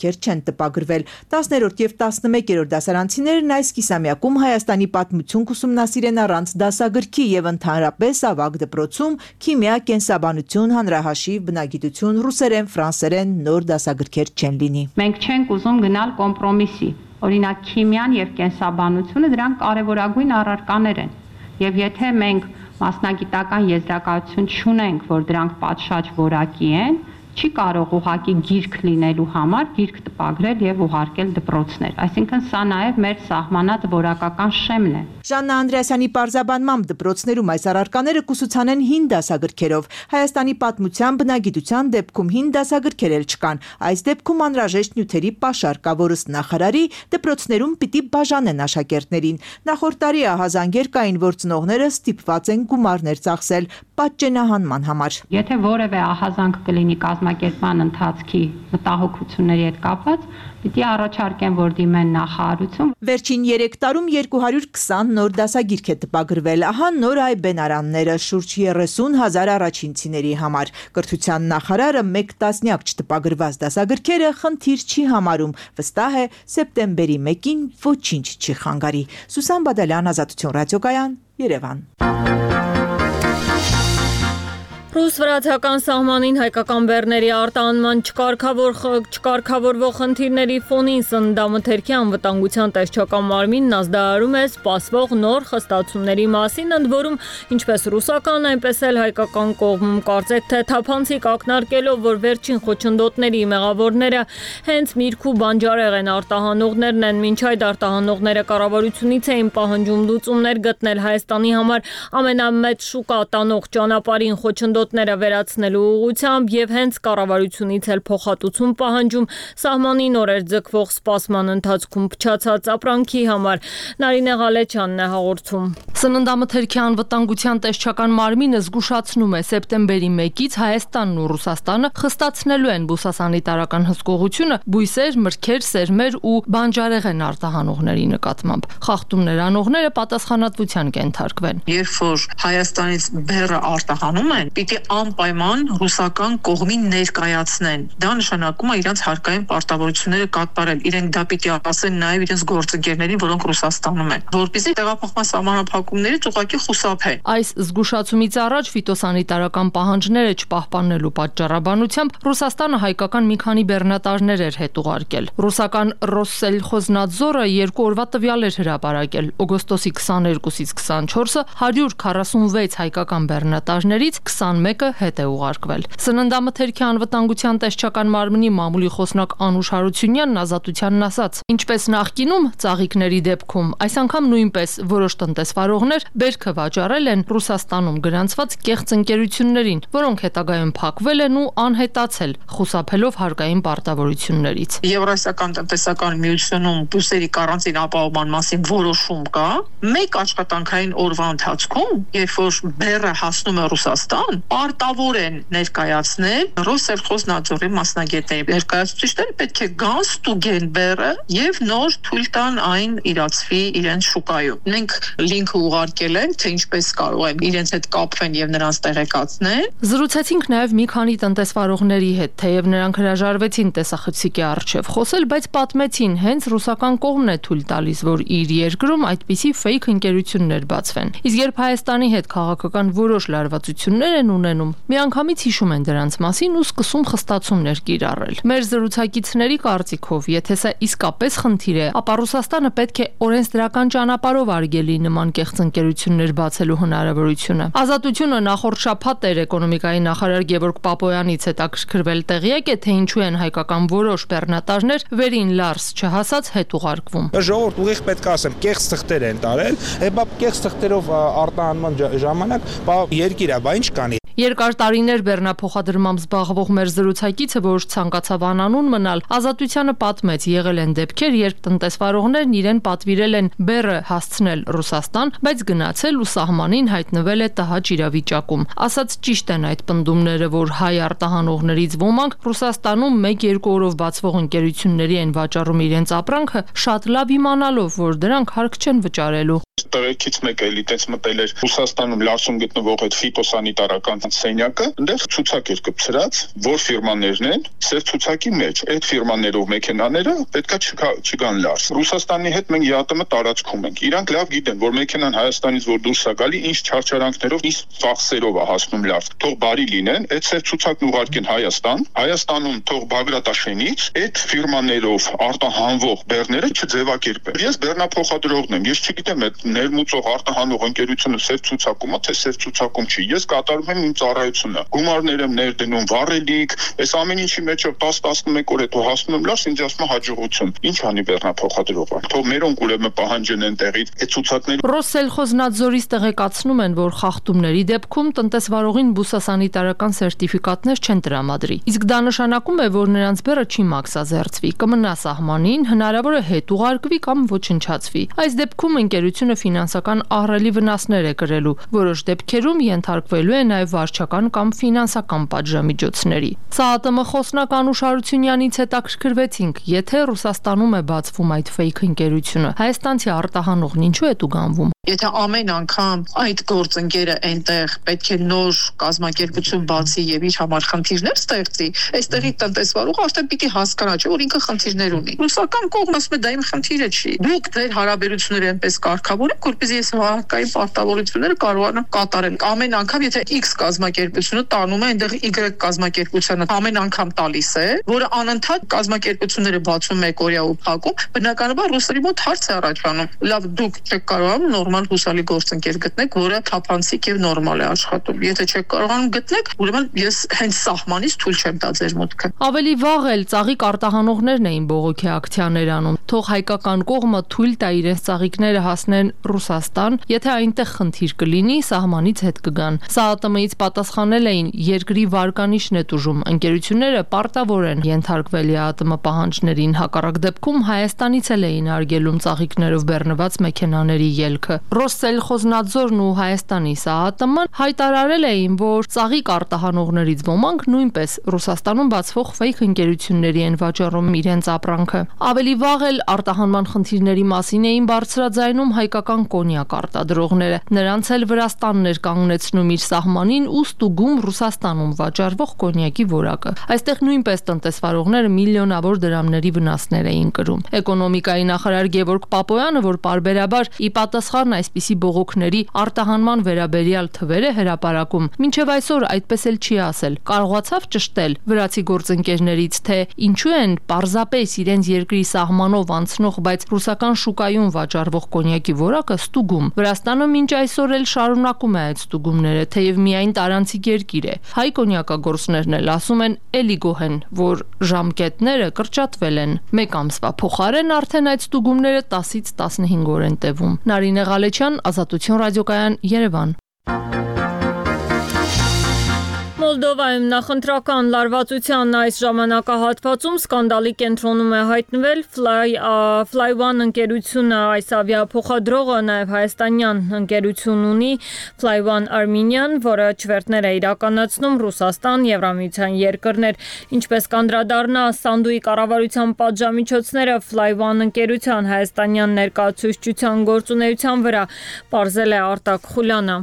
են տպագրվել։ տասներորդ եւ տասնմեկերորդ դասարանցիներն այս կիսամյակում Հայաստանի պատմություն կուսումնասիրեն առանց դասագրքի եւ ընդհանրապես ավագ դպրոցում քիմիա, կենսաբանություն, հանրահաշիվ, բնագիտություն, ռուսերեն, ֆրանսերեն նոր դասագրքեր չեն լինի։ Մենք չենք ուզում գնալ կոմպրոմիսի։ Օրինակ քիմիան եւ կենսաբանությունը դրանք կարևորագույն առարկաներ են։ Եվ եթե մենք մասնագիտական եզրակացություն չունենք, որ դրանք պատշաճ որակի են, չի կարող ուղղակի գիրք լինելու համար գիրք տպագրել եւ ուղարկել դպրոցներ։ Այսինքն սա նաեւ մեր սահմանած որակական շեմն է։ Ժաննա Անդրեասյանի պարզաբանմամբ դպրոցներում այս առարկաները կուսուցանեն հին դասագրքերով։ Հայաստանի պատմության, բնագիտության դեպքում հին դասագրքեր էլ չկան։ Այս դեպքում անհրաժեշտ նյութերի պաշար կա, որս նախարարի դպրոցներում պիտի բաժանեն աշակերտներին։ Նախորդ տարի ահազանգեր կային, որ ծնողները ստիպված են գումարներ ծախսել պատճենահանման համար։ Եթե որևէ ահազանգ կլինի կազմակերպման ընթացքի մտահոգությունների հետ կապված, պիտի առաջարկեն, որ դիմեն նախարարություն։ Վերջին երեք տարում երկու հարյուր քսան նոր դասագիրք է տպագրվել, ահա նոր այ բենարանները շուրջ երեսուն հազար առաջինցիների համար։ Կրթության նախարարը մեկ տասնյակ չտպագրված դասագրքերը խնդիր չի համարում, վստահ է սեպտեմբերի մեկին ոչինչ չի խանգարի։ Սուսան Բադալյան, Ազատություն ռադիոկայան, Երևան։ Ռուս-վրացական սահմանին հայկական բեռների արտահանման չկարգավորվող խնդիրների ֆոնին սննդամթերքի անվտանգության տեսչական մարմինն ազդարարում է սպասվող նոր խստացումների մասին, ընդ որում ինչպես ռուսական, այնպես էլ հայկական կողմում կարծեք թե թափանցիկ ակնարկելով, որ վերջին խոչընդոտների մեղավորները հենց միրգ ու բանջարեղ են արտահանողներն են, մինչ այդ արտահանողները կառավարությունից էին պահանջում լուծումներ գտնել Հայաստանի համար ամենամեծ շուկա տանող ճանապարհին խոչընդոտ ները վերացնելու ուղղությամբ եւ հենց կառավարությունից էլ փոխհատուցում պահանջում սահմանին օրեր ձգվող սպասման ընթացքում փչացած ապրանքի համար։ Նարինե Ղալեչյանն է հաղորդում։ Սննդամթերքի անվտանգության տեսչական մարմինը զգուշացնում է սեպտեմբերի մեկից Հայաստանն ու Ռուսաստանը խստացնելու են բուսասանիտարական հսկողությունը բույսեր, մրգեր, սերմեր ու բանջարեղեն արտահանողների նկատմամբ։ Խախտումներ անողները պատասխանատվության կենթարկվեն։ Երբ որ Հայաստանից բեռը արտահանում են, պիտի անպայման ռուսական կողմին ներկայացնեն։ Դա նշանակում է իրենց հարկային պարտավորությունները կատարել։ Իրենք դա պիտի ասեն նաև իրենց գործընկերներին, որոնք Ռուսաստանում են, որպեսզի տեղափոխման սահմանափակումներից ուղղակի խուսափեն։ Այս զգուշացումից առաջ ֆիտոսանիտարական պահանջները չպահպանելու պատճառաբանությամբ Ռուսաստանը հայկական մի քանի բեռնատարներ էր հետ ուղարկել։ Ռուսական Ռոսսելխոզնադզորը երկու օրվա տվյալ էր հրապարակել։ Օգոստոսի քսաներկուսից քսանչորսը հարյուր քառասունվեց հայկական բեռնատարներից քսանմեկը հետ է ուղարկվել։ Սննդամթերքի անվտանգության տեսչական մարմնի մամուլի խոսնակ Անուշ Հարությունյանն Ազատությանն ասաց. ինչպես նախկինում ծաղիկների դեպքում, այս անգամ նույնպես որոշ տնտեսվարողներ բերքը վաճառել են Ռուսաստանում գրանցված կեղծ ընկերություններին, որոնք հետագայում փակվել են ու անհետացել, խուսափելով հարկային պարտավորություններից։ Եվրասիական տնտեսական միությունում բուսերի կարանտին ապահովման մասին որոշում կա։ Մեկ աշխատանքային օրվա ընթացքում, երբ որ բեռը հասնում է Ռուսաստան, պարտավոր են ներկայացնել Ռոսսելխոզնադզորի մասնագետների։ Ներկայացուցիչները պետք է գան, ստուգեն բեռը եւ նոր թույլ տան այն իրացվի իրենց շուկայում։ Մենք լինքը ուղարկել ենք, թե ինչպես կարող են իրենց հետ կապվեն եւ նրանց տեղեկացնել։ Զրուցեցինք նաեւ մի քանի տնտեսվարողների հետ, թեև նրանք հրաժարվեցին տեսախցիկի առջև խոսել, բայց պատմեցին, հենց ռուսական կողմն է թույլ տալիս, որ իր երկրում այդպիսի ֆեյք ընկերություններ բացվեն։ Իսկ երբ Հայաստանի հետ քաղաքական որոշ լարվածություններ են ունենում, միանգամից հիշում են դրանց մասին ու սկսում խստացումներ կիրառել։ Մեր զրուցակիցների կարծիքով, եթե սա իսկապես խնդիր է, ապա Ռուսաստանը պետք է օրենսդրական ճանապարհով արգելի նման կեղծ ընկերություններ բացելու հնարավորությունը։ Ազատությունը նախորդ շաբաթ էր էկոնոմիկայի նախարար Գևորգ Պապոյանից հետաքրքրվել տեղյակ է, թե ինչու են հայկական որոշ բեռնատարներ վերին լարս չհասած հետ ուղարկվում։ Ժողովուրդ ուղիղ պետք է ասեմ, կեղծ թղթեր են տարել, հետո կեղծ թղթերով արտահանման ժամանակ բա երկիր է, բա ինչ կանի։ Երկար տարիներ բեռնափոխադրմամբ զբաղվող մեր զրուցակիցը, որ ցանկացավ անանուն մնալ, Ազատությանը պատմեց, եղել են դեպքեր, երբ տնտեսվարողներն իրեն պատվիրել են բեռը հասցնել Ռուսաստան, բայց գնացել ու սահմանին հայտնվել է տհաճ իրավիճակում։ Ասած ճիշտ են այդ պնդումները, որ հայ արտահանողներից ոմանք Ռուսաստանում մեկ-երկու օրով բացվող ընկերությունների են վաճառում իրենց ապրանքը, շատ լավ իմանալով, որ դրանք հարկ չեն վճարելու։ Տեղեկից մեկը էլի տես մտել էր Ռուսաստանում լարսում գտնվող այդ ֆիտոսանիտարական սենյակը, այնտեղ ցուցակ էր կպցրած, որ ֆիրմաներն են, սև ցուցակի մեջ այդ ֆիրմաներով մեքենաները պետքա չգան լարս։ Ռուսաստանի հետ մենք ԵԱՏՄ տարածքում ենք։ Իրանք լավ գիտեն, որ մեքենան Հայաստանից որ դուրս է գալի, ինչ չարչարանքներով, ինչ ծախսերով է հասնում լարս։ Թող բարի լինեն, այդ սև ցուցակն ուղարկեն Հայաստան, Հայաստանում թող Բագրատաշենից այդ ֆիրմաներով արտահանվող բեռները չձևակերպեն։ Ես բեռնափոխադրողն եմ, ես չգիտեմ այդ ներմուծող արտահանող ընկերությունը սև ցուցակում է, թե սև ցուցակում չի։ Ես կատարում եմ իմ ծառայությունը։ Գումարներ եմ ներդնում, վառելիք, այս ամեն ինչի մեջով դես տասնմեկ օր հետո հասնում եմ լարս, ինձ ասում է հաջողություն։ Ինչ անի բեռնափոխադրողը։ Թող մերոնք ուրեմն պահանջեն այնտեղից այդ ցուցակները։ Ռոսսելխոզնադզորից տեղեկացնում են, որ խախտումների դեպքում տնտեսվարողին բուսասանիտարական սերտիֆիկատներ չեն տրամադրի։ Իսկ դա նշանակում է, որ նրանց բեռը չի մաքսազերծվի, կմնա սահմանին, հնարավոր է հետ ուղարկվի կամ ոչնչացվի։ Այս դեպքում ընկերությունը ֆինանսական ահռելի վնասներ է կրելու, որոշ դեպքերում ենթարկվելու է նաև վարչական կամ ֆինանսական պատժամիջոցների։ ՍԱԱՏՄ խոսնակ Անուշ Հարությունյանից հետաքրքրվեցինք, եթե Ռուսաստանում է բացվում այդ ֆեյք ընկերությունը, հայաստանցի արտահանողն ինչու է տուգանվում։ Եթե ամեն անգամ այդ գործընկերը այնտեղ պետք է նոր կազմակերպություն բացի եւ իր համար խնդիրներ ստեղծի, այստեղի տնտեսվարողը արդեն պիտի հասկանա, չէ՞ որ ինքը խնդիրներ ունի։ Ռուսական կողմը ասում է դա իմ խնդիրը չի։ Դուք ձեր հարաբերությունները այնպես կարգավորեք, որպեսզի ես վարկային պարտավորությունները կարողանամ կատարել։ Ամեն անգամ եթե X կազմակերպությունը տանում է այնտեղ Y կազմակերպությանը, ամեն անգամ տալիս է, որը անընդհատ կազմակերպությունները բացում եք օրյա ու փակում, բնականաբար ռուսերի մոտ հարց է առաջանում։ Լավ, դուք չեք կարողանում նորմալ հուսալի գործընկեր գտնեք, որը թափանցիկ եւ նորմալ է աշխատում։ Եթե չեք կարողանում գտնեք, ուրեմն ես հենց սահմանից թույլ չեմ տա ձեր մուտքը։ Ավելի վաղ էլ ծաղիկ արտահանողներն էին բողոքի ակցիաներ անում, թող հայկական կողմը թույլ տա իրենց ծաղիկները հասնեն Ռուսաստան, եթե այնտեղ խնդիր կլինի, սահմանից հետ կգան։ ՍԱԱՏՄ-ից պատասխանել էին երկրի վարկանիշն է տուժում, ընկերությունները պարտավոր են ենթարկվել ԵԱՏՄ պահանջներին, հակառակ դեպքում Հայաստանից էլ էին արգելում ծաղիկներով բեռնված մեքենաների ելքը։ Ռոսսելխոզնադզորն ու Հայաստանի ՍԱԱՏՄ-ն հայտարարել էին, որ ծաղիկ արտահանողներից ոմանք նույնպես Ռուսաստանում բացվող ֆեյք ընկերությունների են վաճառում իրենց ապրանքը։ Ավելի վաղ էլ արտահանման խնդիրների մասին էին բարձրաձայնում հայկական կոնյակ արտադրողները։ Նրանց էլ Վրաստանն էր կանգնեցնում իր սահմանին ու ստուգում Ռուսաստանում վաճառվող կոնյակի որակը։ Այստեղ նույնպես տնտեսվարողները միլիոնավոր դրամների վնասներ էին կրում։ Էկոնոմիկայի նախարար Գևորգ Պապոյանը, որ պարբերաբար ի պատասխան այսպիսի բողոքների արտահանման վերաբերյալ թվեր է հրապարակում, մինչև այսօր այդպես էլ չի ասել։ Կարողացավ ճշտել վրացի գործընկերներից, թե ինչու են պարզապես իրենց երկրի սահմանով անցնող, բայց ռուսական շուկայում վաճառվող կոնյակի որակը ստուգում։ Վրաստանը մինչ այսօր էլ շարունակում է այդ ստուգումները, թեև միայն տարանցիկ երկիր է։ Հայ կոնյակագործներն էլ ասում են էլի գոհ են, որ ժամկետները կրճատվել են։ Մեկ ամսվա փոխարեն արդեն այդ ստուգումները տասից տասնհինգ օր են տևում։ Նարինե Ղալեչյան, Ազատություն ռադիոկայան, Երևան։ Մոլդովայում նախընտրական լարվածության այս ժամանակահատվածում սկանդալի կենտրոնում է հայտնվել Fly One ընկերությունը, այս ավիափոխադրողը նաև հայաստանյան ընկերություն ունի Fly One Armenian, որը չվերթներ է իրականացնում Ռուսաստան, Եվրամիության երկրներ, ինչպես կանդրադառնա Սանդուի կառավարության պատժամիջոցները Fly One ընկերության հայաստանյան ներկայացուցչության գործունեության վրա, պարզել է Արտակ Խուլյանը։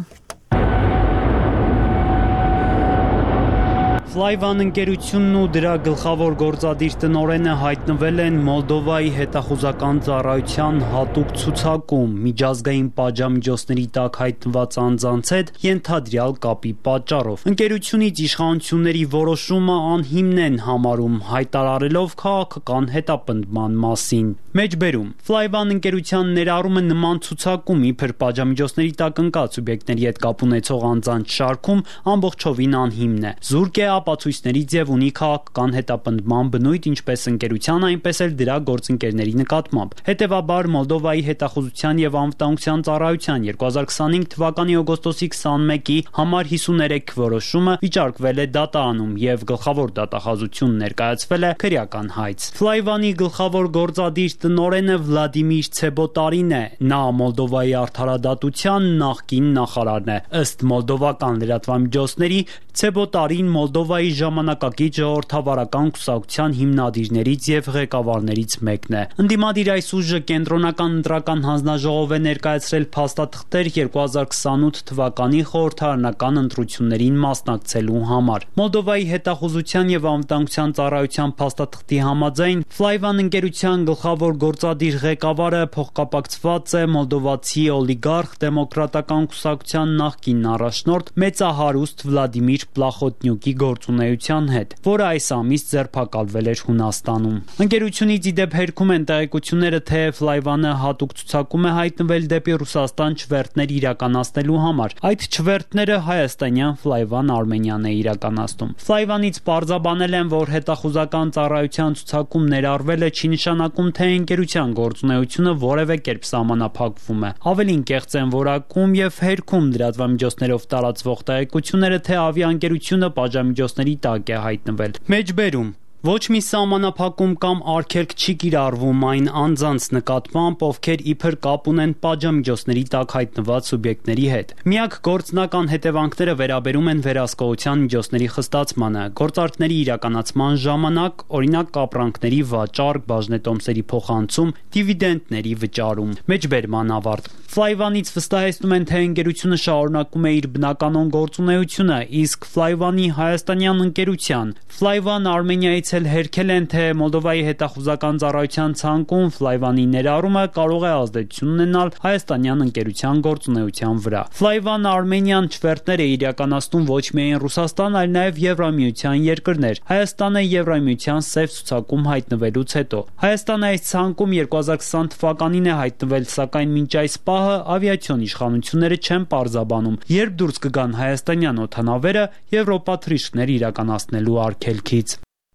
Fly One ընկերությունն ու դրա գլխավոր գործադիր տնօրենը հայտնվել են Մոլդովայի հետախուզական ծառայության հատուկ ցուցակում միջազգային պատժամիջոցների տակ հայտնված անձանց հետ ենթադրյալ կապի պատճառով։ Ընկերությունից իշխանությունների որոշումը անհիմն են համարում, հայտարարելով քաղաքական հետապնդման մասին։ Մեջբերում Fly One ընկերության ներառումը նման ցուցակում իբր պատժամիջոցների տակ ընկած սուբյեկտների հետ կապ ունեցող անձանց շարքում ամբողջովին անհիմն է։ Զուրկ է ապացույցներից եւ ունի քաղաքական հետապնդման բնույթ ինչպես ընկերության, այնպես էլ դրա գործընկերների նկատմամբ։ Հետևաբար Մոլդովայի հետախուզության եւ անվտանգության ծառայության երկու հազար քսանհինգ թվականի օգոստոսի քսանմեկի համար հիսուներեք որոշումը վիճարկվել է դատանում եւ գլխավոր դատախազություն ներկայացվել է քրեական հայց։ Fly One-ի գլխավոր գործադիր տնօրենը Վլադիմիր Ցեբոտարին է։ Նա Մոլդովայի արդարադատության նախկին նախարարն է։ Ըստ մոլդովական լրատվամիջոցների Ցեբոտարին Մոլդովայի ժամանակակից ժողովրդավարական կուսակցության հիմնադիրներից եւ ղեկավարներից մեկն է։ Ընդդիմադիր այս ուժը կենտրոնական ընտրական հանձնաժողով է ներկայացրել փաստաթղթեր երկու հազար քսանութ թվականի խորհրդարանական ընտրություններին մասնակցելու համար։ Մոլդովայի հետախուզության եւ անվտանգության ծառայության փաստաթղթի համաձայն Ֆլայվան ընկերության գլխավոր գործադիր ղեկավարը փոխկապակցված է մոլդովացի օլիգարխ դեմոկրատական կուսակցության նախկին առաջնորդ մեծահարուստ Վլադիմիր Պլախոտնյուկի գործունեության հետ, որը այս ամիս ձերբակալվել էր Հունաստանում։ Ընկերությունից ի դեպ հերքում են տեղեկությունները, թե Ֆլայվանը հատուկ ցուցակում է հայտնվել դեպի Ռուսաստան չվերթներ իրականացնելու համար։ Այդ չվերթները հայաստանյան Ֆլայվան Արմենիան է իրականացնում։ Ֆլայվանից պարզաբանել են, որ հետախուզական ծառայության ցուցակում ներառվելը չի նշանակում, թե ընկերության գործունեությունը որևէ կերպ սահմանափակվում է։ Ավելին կեղծ են որակում եւ հերքում լրատվամիջոցներով տարածվող տեղեկությունները, թե ավիաընկերությունը պատժամիջոցների տակ է հայտնվել։ Մեջբերում ոչ մի սահմանափակում կամ արգելք չի կիրառվում այն անձանց նկատմամբ, ովքեր իբր կապ ունեն պատժամիջոցների տակ հայտնված սուբյեկտների հետ։ Միակ գործնական հետևանքները վերաբերում են վերահսկողության միջոցների խստացմանը, գործարքների իրականացման ժամանակ, օրինակ կապրանքների վաճառք, բաժնետոմսերի փոխանցում, դիվիդենդների վճարում։ Մեջբերման ավարտ։ Ֆլայվանից վստահեցնում են, թե ընկերությունը շարունակում է իր բնականon գործունեությունը, իսկ Ֆլայվանի հայաստանյան ընկերության Ֆլայվան Արմենիայից էլ հերքել են, թե Մոլդովայի հետախուզական ծառայության ցանկում Ֆլայվանի ներառումը կարող է ազդեցություն ունենալ հայաստանյան ընկերության գործունեության վրա։ Ֆլայվան Արմենիան չվերթներ է իրականացնում ոչ միայն Ռուսաստան, այլ նաև Եվրամիության երկրներ։ Հայաստանը Եվրամիության սև ցուցակում հայտնվելուց հետո։ Հայաստանը այս ցանկում երկու հազար քսան թվականին է հայտնվել, սակայն մինչ այս պահը ավիացիոն իշխանությունները չեն պարզաբանում, երբ դուրս կգան հայաստանյան օդանավերը Եվրոպա թռիչքներ իրականացնելու արգելքից։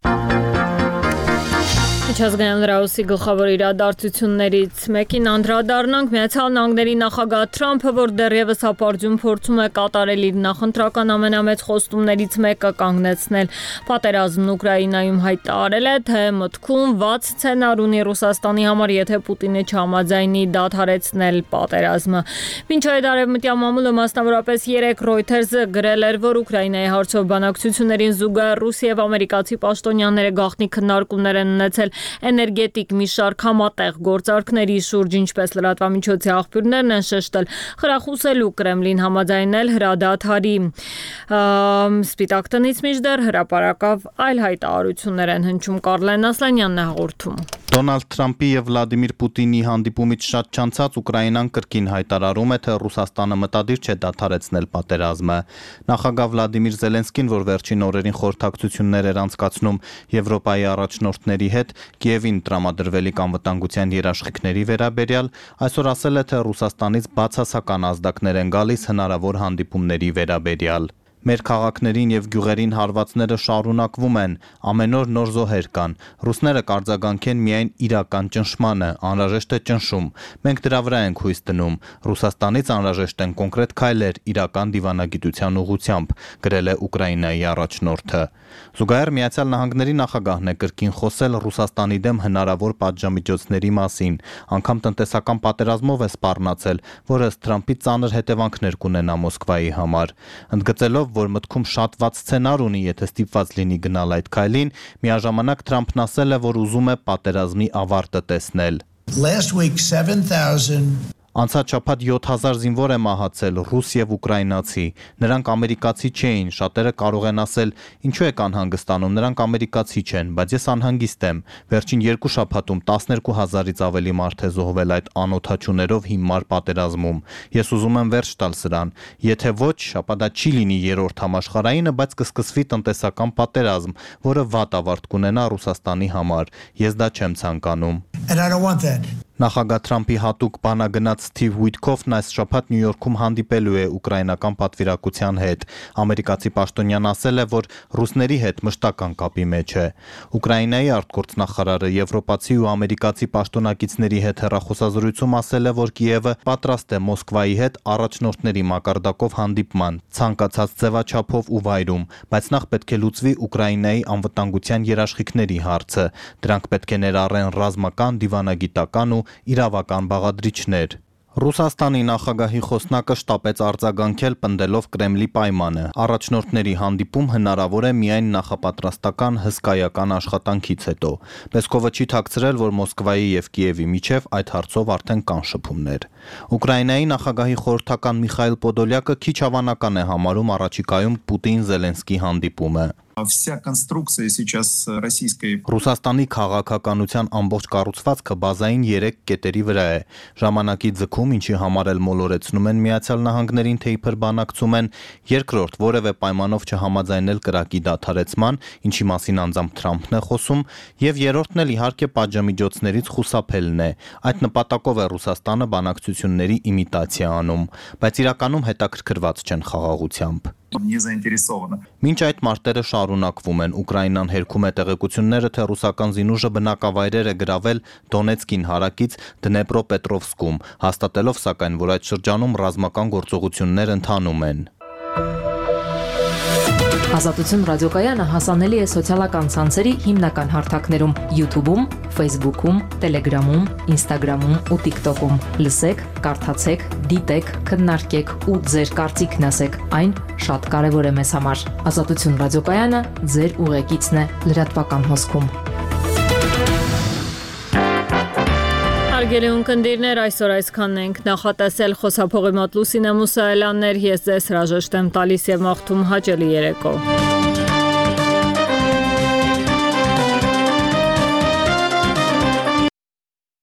Միջազգային լրահոսի գլխավոր իրադարձություններից մեկին անդրադառնանք Միացյալ Նահանգների նախագահ Թրամփը, որ դեռևս հապարծյուն փորձում է կատարել իր նախընտրական ամենամեծ խոստումներից մեկը կանգնեցնել պատերազմն Ուկրաինայում, հայտարարել է, թե մտքում վատ սցենար ունի Ռուսաստանի համար, եթե Պուտինը չհամաձայնի դադարեցնել պատերազմը։ Մինչ այդ արևմտյան մամուլը մասնավորապես երեկ Reuters-ը գրել էր, որ Ուկրաինայի հարցով բանակցություններին զուգահեռ ռուս եւ ամերիկացի պաշտոնյաները գաղտնի քննարկումներ են ունեցել էներգետիկ մի շարք համատեղ գործարքների շուրջ, ինչպես լրատվամիջոցի աղբյուրներն են շեշտել, խրախուսելու Կրեմլին համաձայնել հրադադարի։ Սպիտակ տնից մինչդեռ հրապարակավ այլ հայտարարություններ են հնչում։ Կարլեն Ասլանյանն է հաղորդում։ Դոնալդ Թրամփի եւ Վլադիմիր Պուտինի հանդիպումից շատ չանցած Ուկրաինան կրկին հայտարարում է, թե Ռուսաստանը մտադիր չէ դադարեցնել պատերազմը։ Նախագահ Վլադիմիր Զելենսկին, որ վերջին օրերին խորհրդակցություններ էր անցկացնում Եվրոպայի առաջնորդների հետ Կիևին տրամադրվելիք անվտանգության երաշխիքների վերաբերյալ, այսօր ասել է, թե Ռուսաստանից բացասական ազդակներ են գալիս հնարավոր հանդիպումների վերաբերյալ։ Մեր քաղաքներին եւ գյուղերին հարվածները շարունակվում են, ամեն օր նոր զոհեր կան։ Ռուսները կարձագանքեն միայն իրական ճնշմանը, անհրաժեշտ է ճնշում։ Մենք դրա վրա ենք հույս դնում։ Ռուսաստանից անհրաժեշտ են կոնկրետ քայլեր իրական դիվանագիտության ուղղությամբ, գրել է Ուկրաինայի առաջնորդը։ Զուգահեռ Միացյալ Նահանգների նախագահն է կրկին խոսել Ռուսաստանի դեմ հնարավոր պատժամիջոցների մասին, անգամ տնտեսական պատերազմով է սպառնացել, որը Թրամփի ծանր հետևանքներ կունենա Մոսկվայի համար։ Ընդգծելով, որ մտքում շատ վատ սցենար ունի, եթե ստիպված լինի գնալ այդ քայլին, միաժամանակ Թրամփն ասել է, որ ուզում է պատերազմի ավարտը տեսնել։ Անցած շաբաթ յոթ հազար զինվոր է մահացել, ռուս եւ ուկրաինացի։ Նրանք ամերիկացի չէին, շատերը կարող են ասել, ինչու եք անհանգստանում, նրանք ամերիկացի չեն, բայց ես անհանգիստ եմ։ Վերջին երկու շաբաթում տասներկու հազարից ավելի մարդ է զոհվել այդ անօթաչուներով հիմար պատերազմում։ Ես ուզում եմ վերջ տալ սրան։ Եթե ոչ, ապա դա չի լինի երրորդ համաշխարհայինը, բայց կսկսվի տնտեսական պատերազմ, որը վատ ավարտ կունենա Ռուսաստանի համար։ Ես դա չեմ ցանկանում։ Նախագահ Թրամփի հատուկ բանագնաց Սթիվ Ուիթքոֆն այս շաբաթ Նյու Յորքում հանդիպելու է ուկրաինական պատվիրակության հետ։ Ամերիկացի պաշտոնյան ասել է, որ ռուսների հետ մշտական կապի մեջ է։ Ուկրաինայի արտգործնախարարը եվրոպացի ու ամերիկացի պաշտոնակիցների հետ հեռախոսազրույցում ասել է, որ Կիևը պատրաստ է Մոսկվայի հետ առաջնորդների մակարդակով հանդիպման, ցանկացած ձևաչափով ու վայրում, բայց նախ պետք է լուծվի Ուկրաինայի անվտանգության երաշխիքների հարցը։ Դրանք պետք է ներառեն ռազմական, դիվանագիտական ու իրավական բաղադրիչներ։ Ռուսաստանի նախագահի խոսնակը շտապեց արձագանքել պնդելով Կրեմլի պայմանը։ Առաջնորդների հանդիպում հնարավոր է միայն նախապատրաստական հսկայական աշխատանքից հետո։ Պեսկովը չի թաքցրել, որ Մոսկվայի եւ Կիևի միջև այդ հարցով արդեն կան շփումներ։ Ուկրաինայի նախագահի խորհրդական Միխայիլ Պոդոլյակը քիչ հավանական է համարում առաջիկայում Պուտին-Զելենսկի հանդիպումը։ Вся конструкция сейчас российской Ռուսաստանի քաղաքականության ամբողջ կառուցվածքը բազային երեք կետերի վրա է։ Ժամանակի ձգում, ինչի համար էլ մոլորեցնում են Միացյալ Նահանգներին, թե իբր բանակցում են, երկրորդ որևէ պայմանով չհամաձայնել կրակի դադարեցման, ինչի մասին անձամբ Թրամփն է խոսում, եւ երրորդն էլ իհարկե պատժամիջոցներից խուսափելն է։ Այդ նպատակով է Ռուսաստանը բանակցությունների իմիտացիա անում, բայց իրականում հետաքրքրված չեն խաղաղությամբ։ не заинтересованы. Մինչ այդ մարտերը շարունակվում են, Ուկրաինան հերքում է տեղեկությունները, թե ռուսական զինուժը բնակավայրեր է գրավել Դոնեցկին հարակից Դնեպրոպետրովսկում, հաստատելով սակայն, որ այդ շրջանում ռազմական գործողություններ ընթանում են։ Ազատություն ռադիոկայանը հասանելի է սոցիալական ցանցերի հիմնական հարթակներում՝ YouTube-ում, Facebook-ում, Telegram-ում, Instagram-ում ու TikTok-ում։ Լսեք, կարդացեք, դիտեք, քննարկեք ու ձեր կարծիքն ասեք։ Այն շատ կարևոր է մեզ համար։ Ազատություն ռադիոկայանը ձեր ուղեկիցն է լրատվական հոսքում։ Հարգելի ունկնդիրներ, այսօր այսքանն ենք նախատեսել խոսափողի մոտ Լուսինե Մուսայելյաններ, ես ձեզ հրաժեշտ եմ տալիս եւ մաղթում հաճելի երեկո։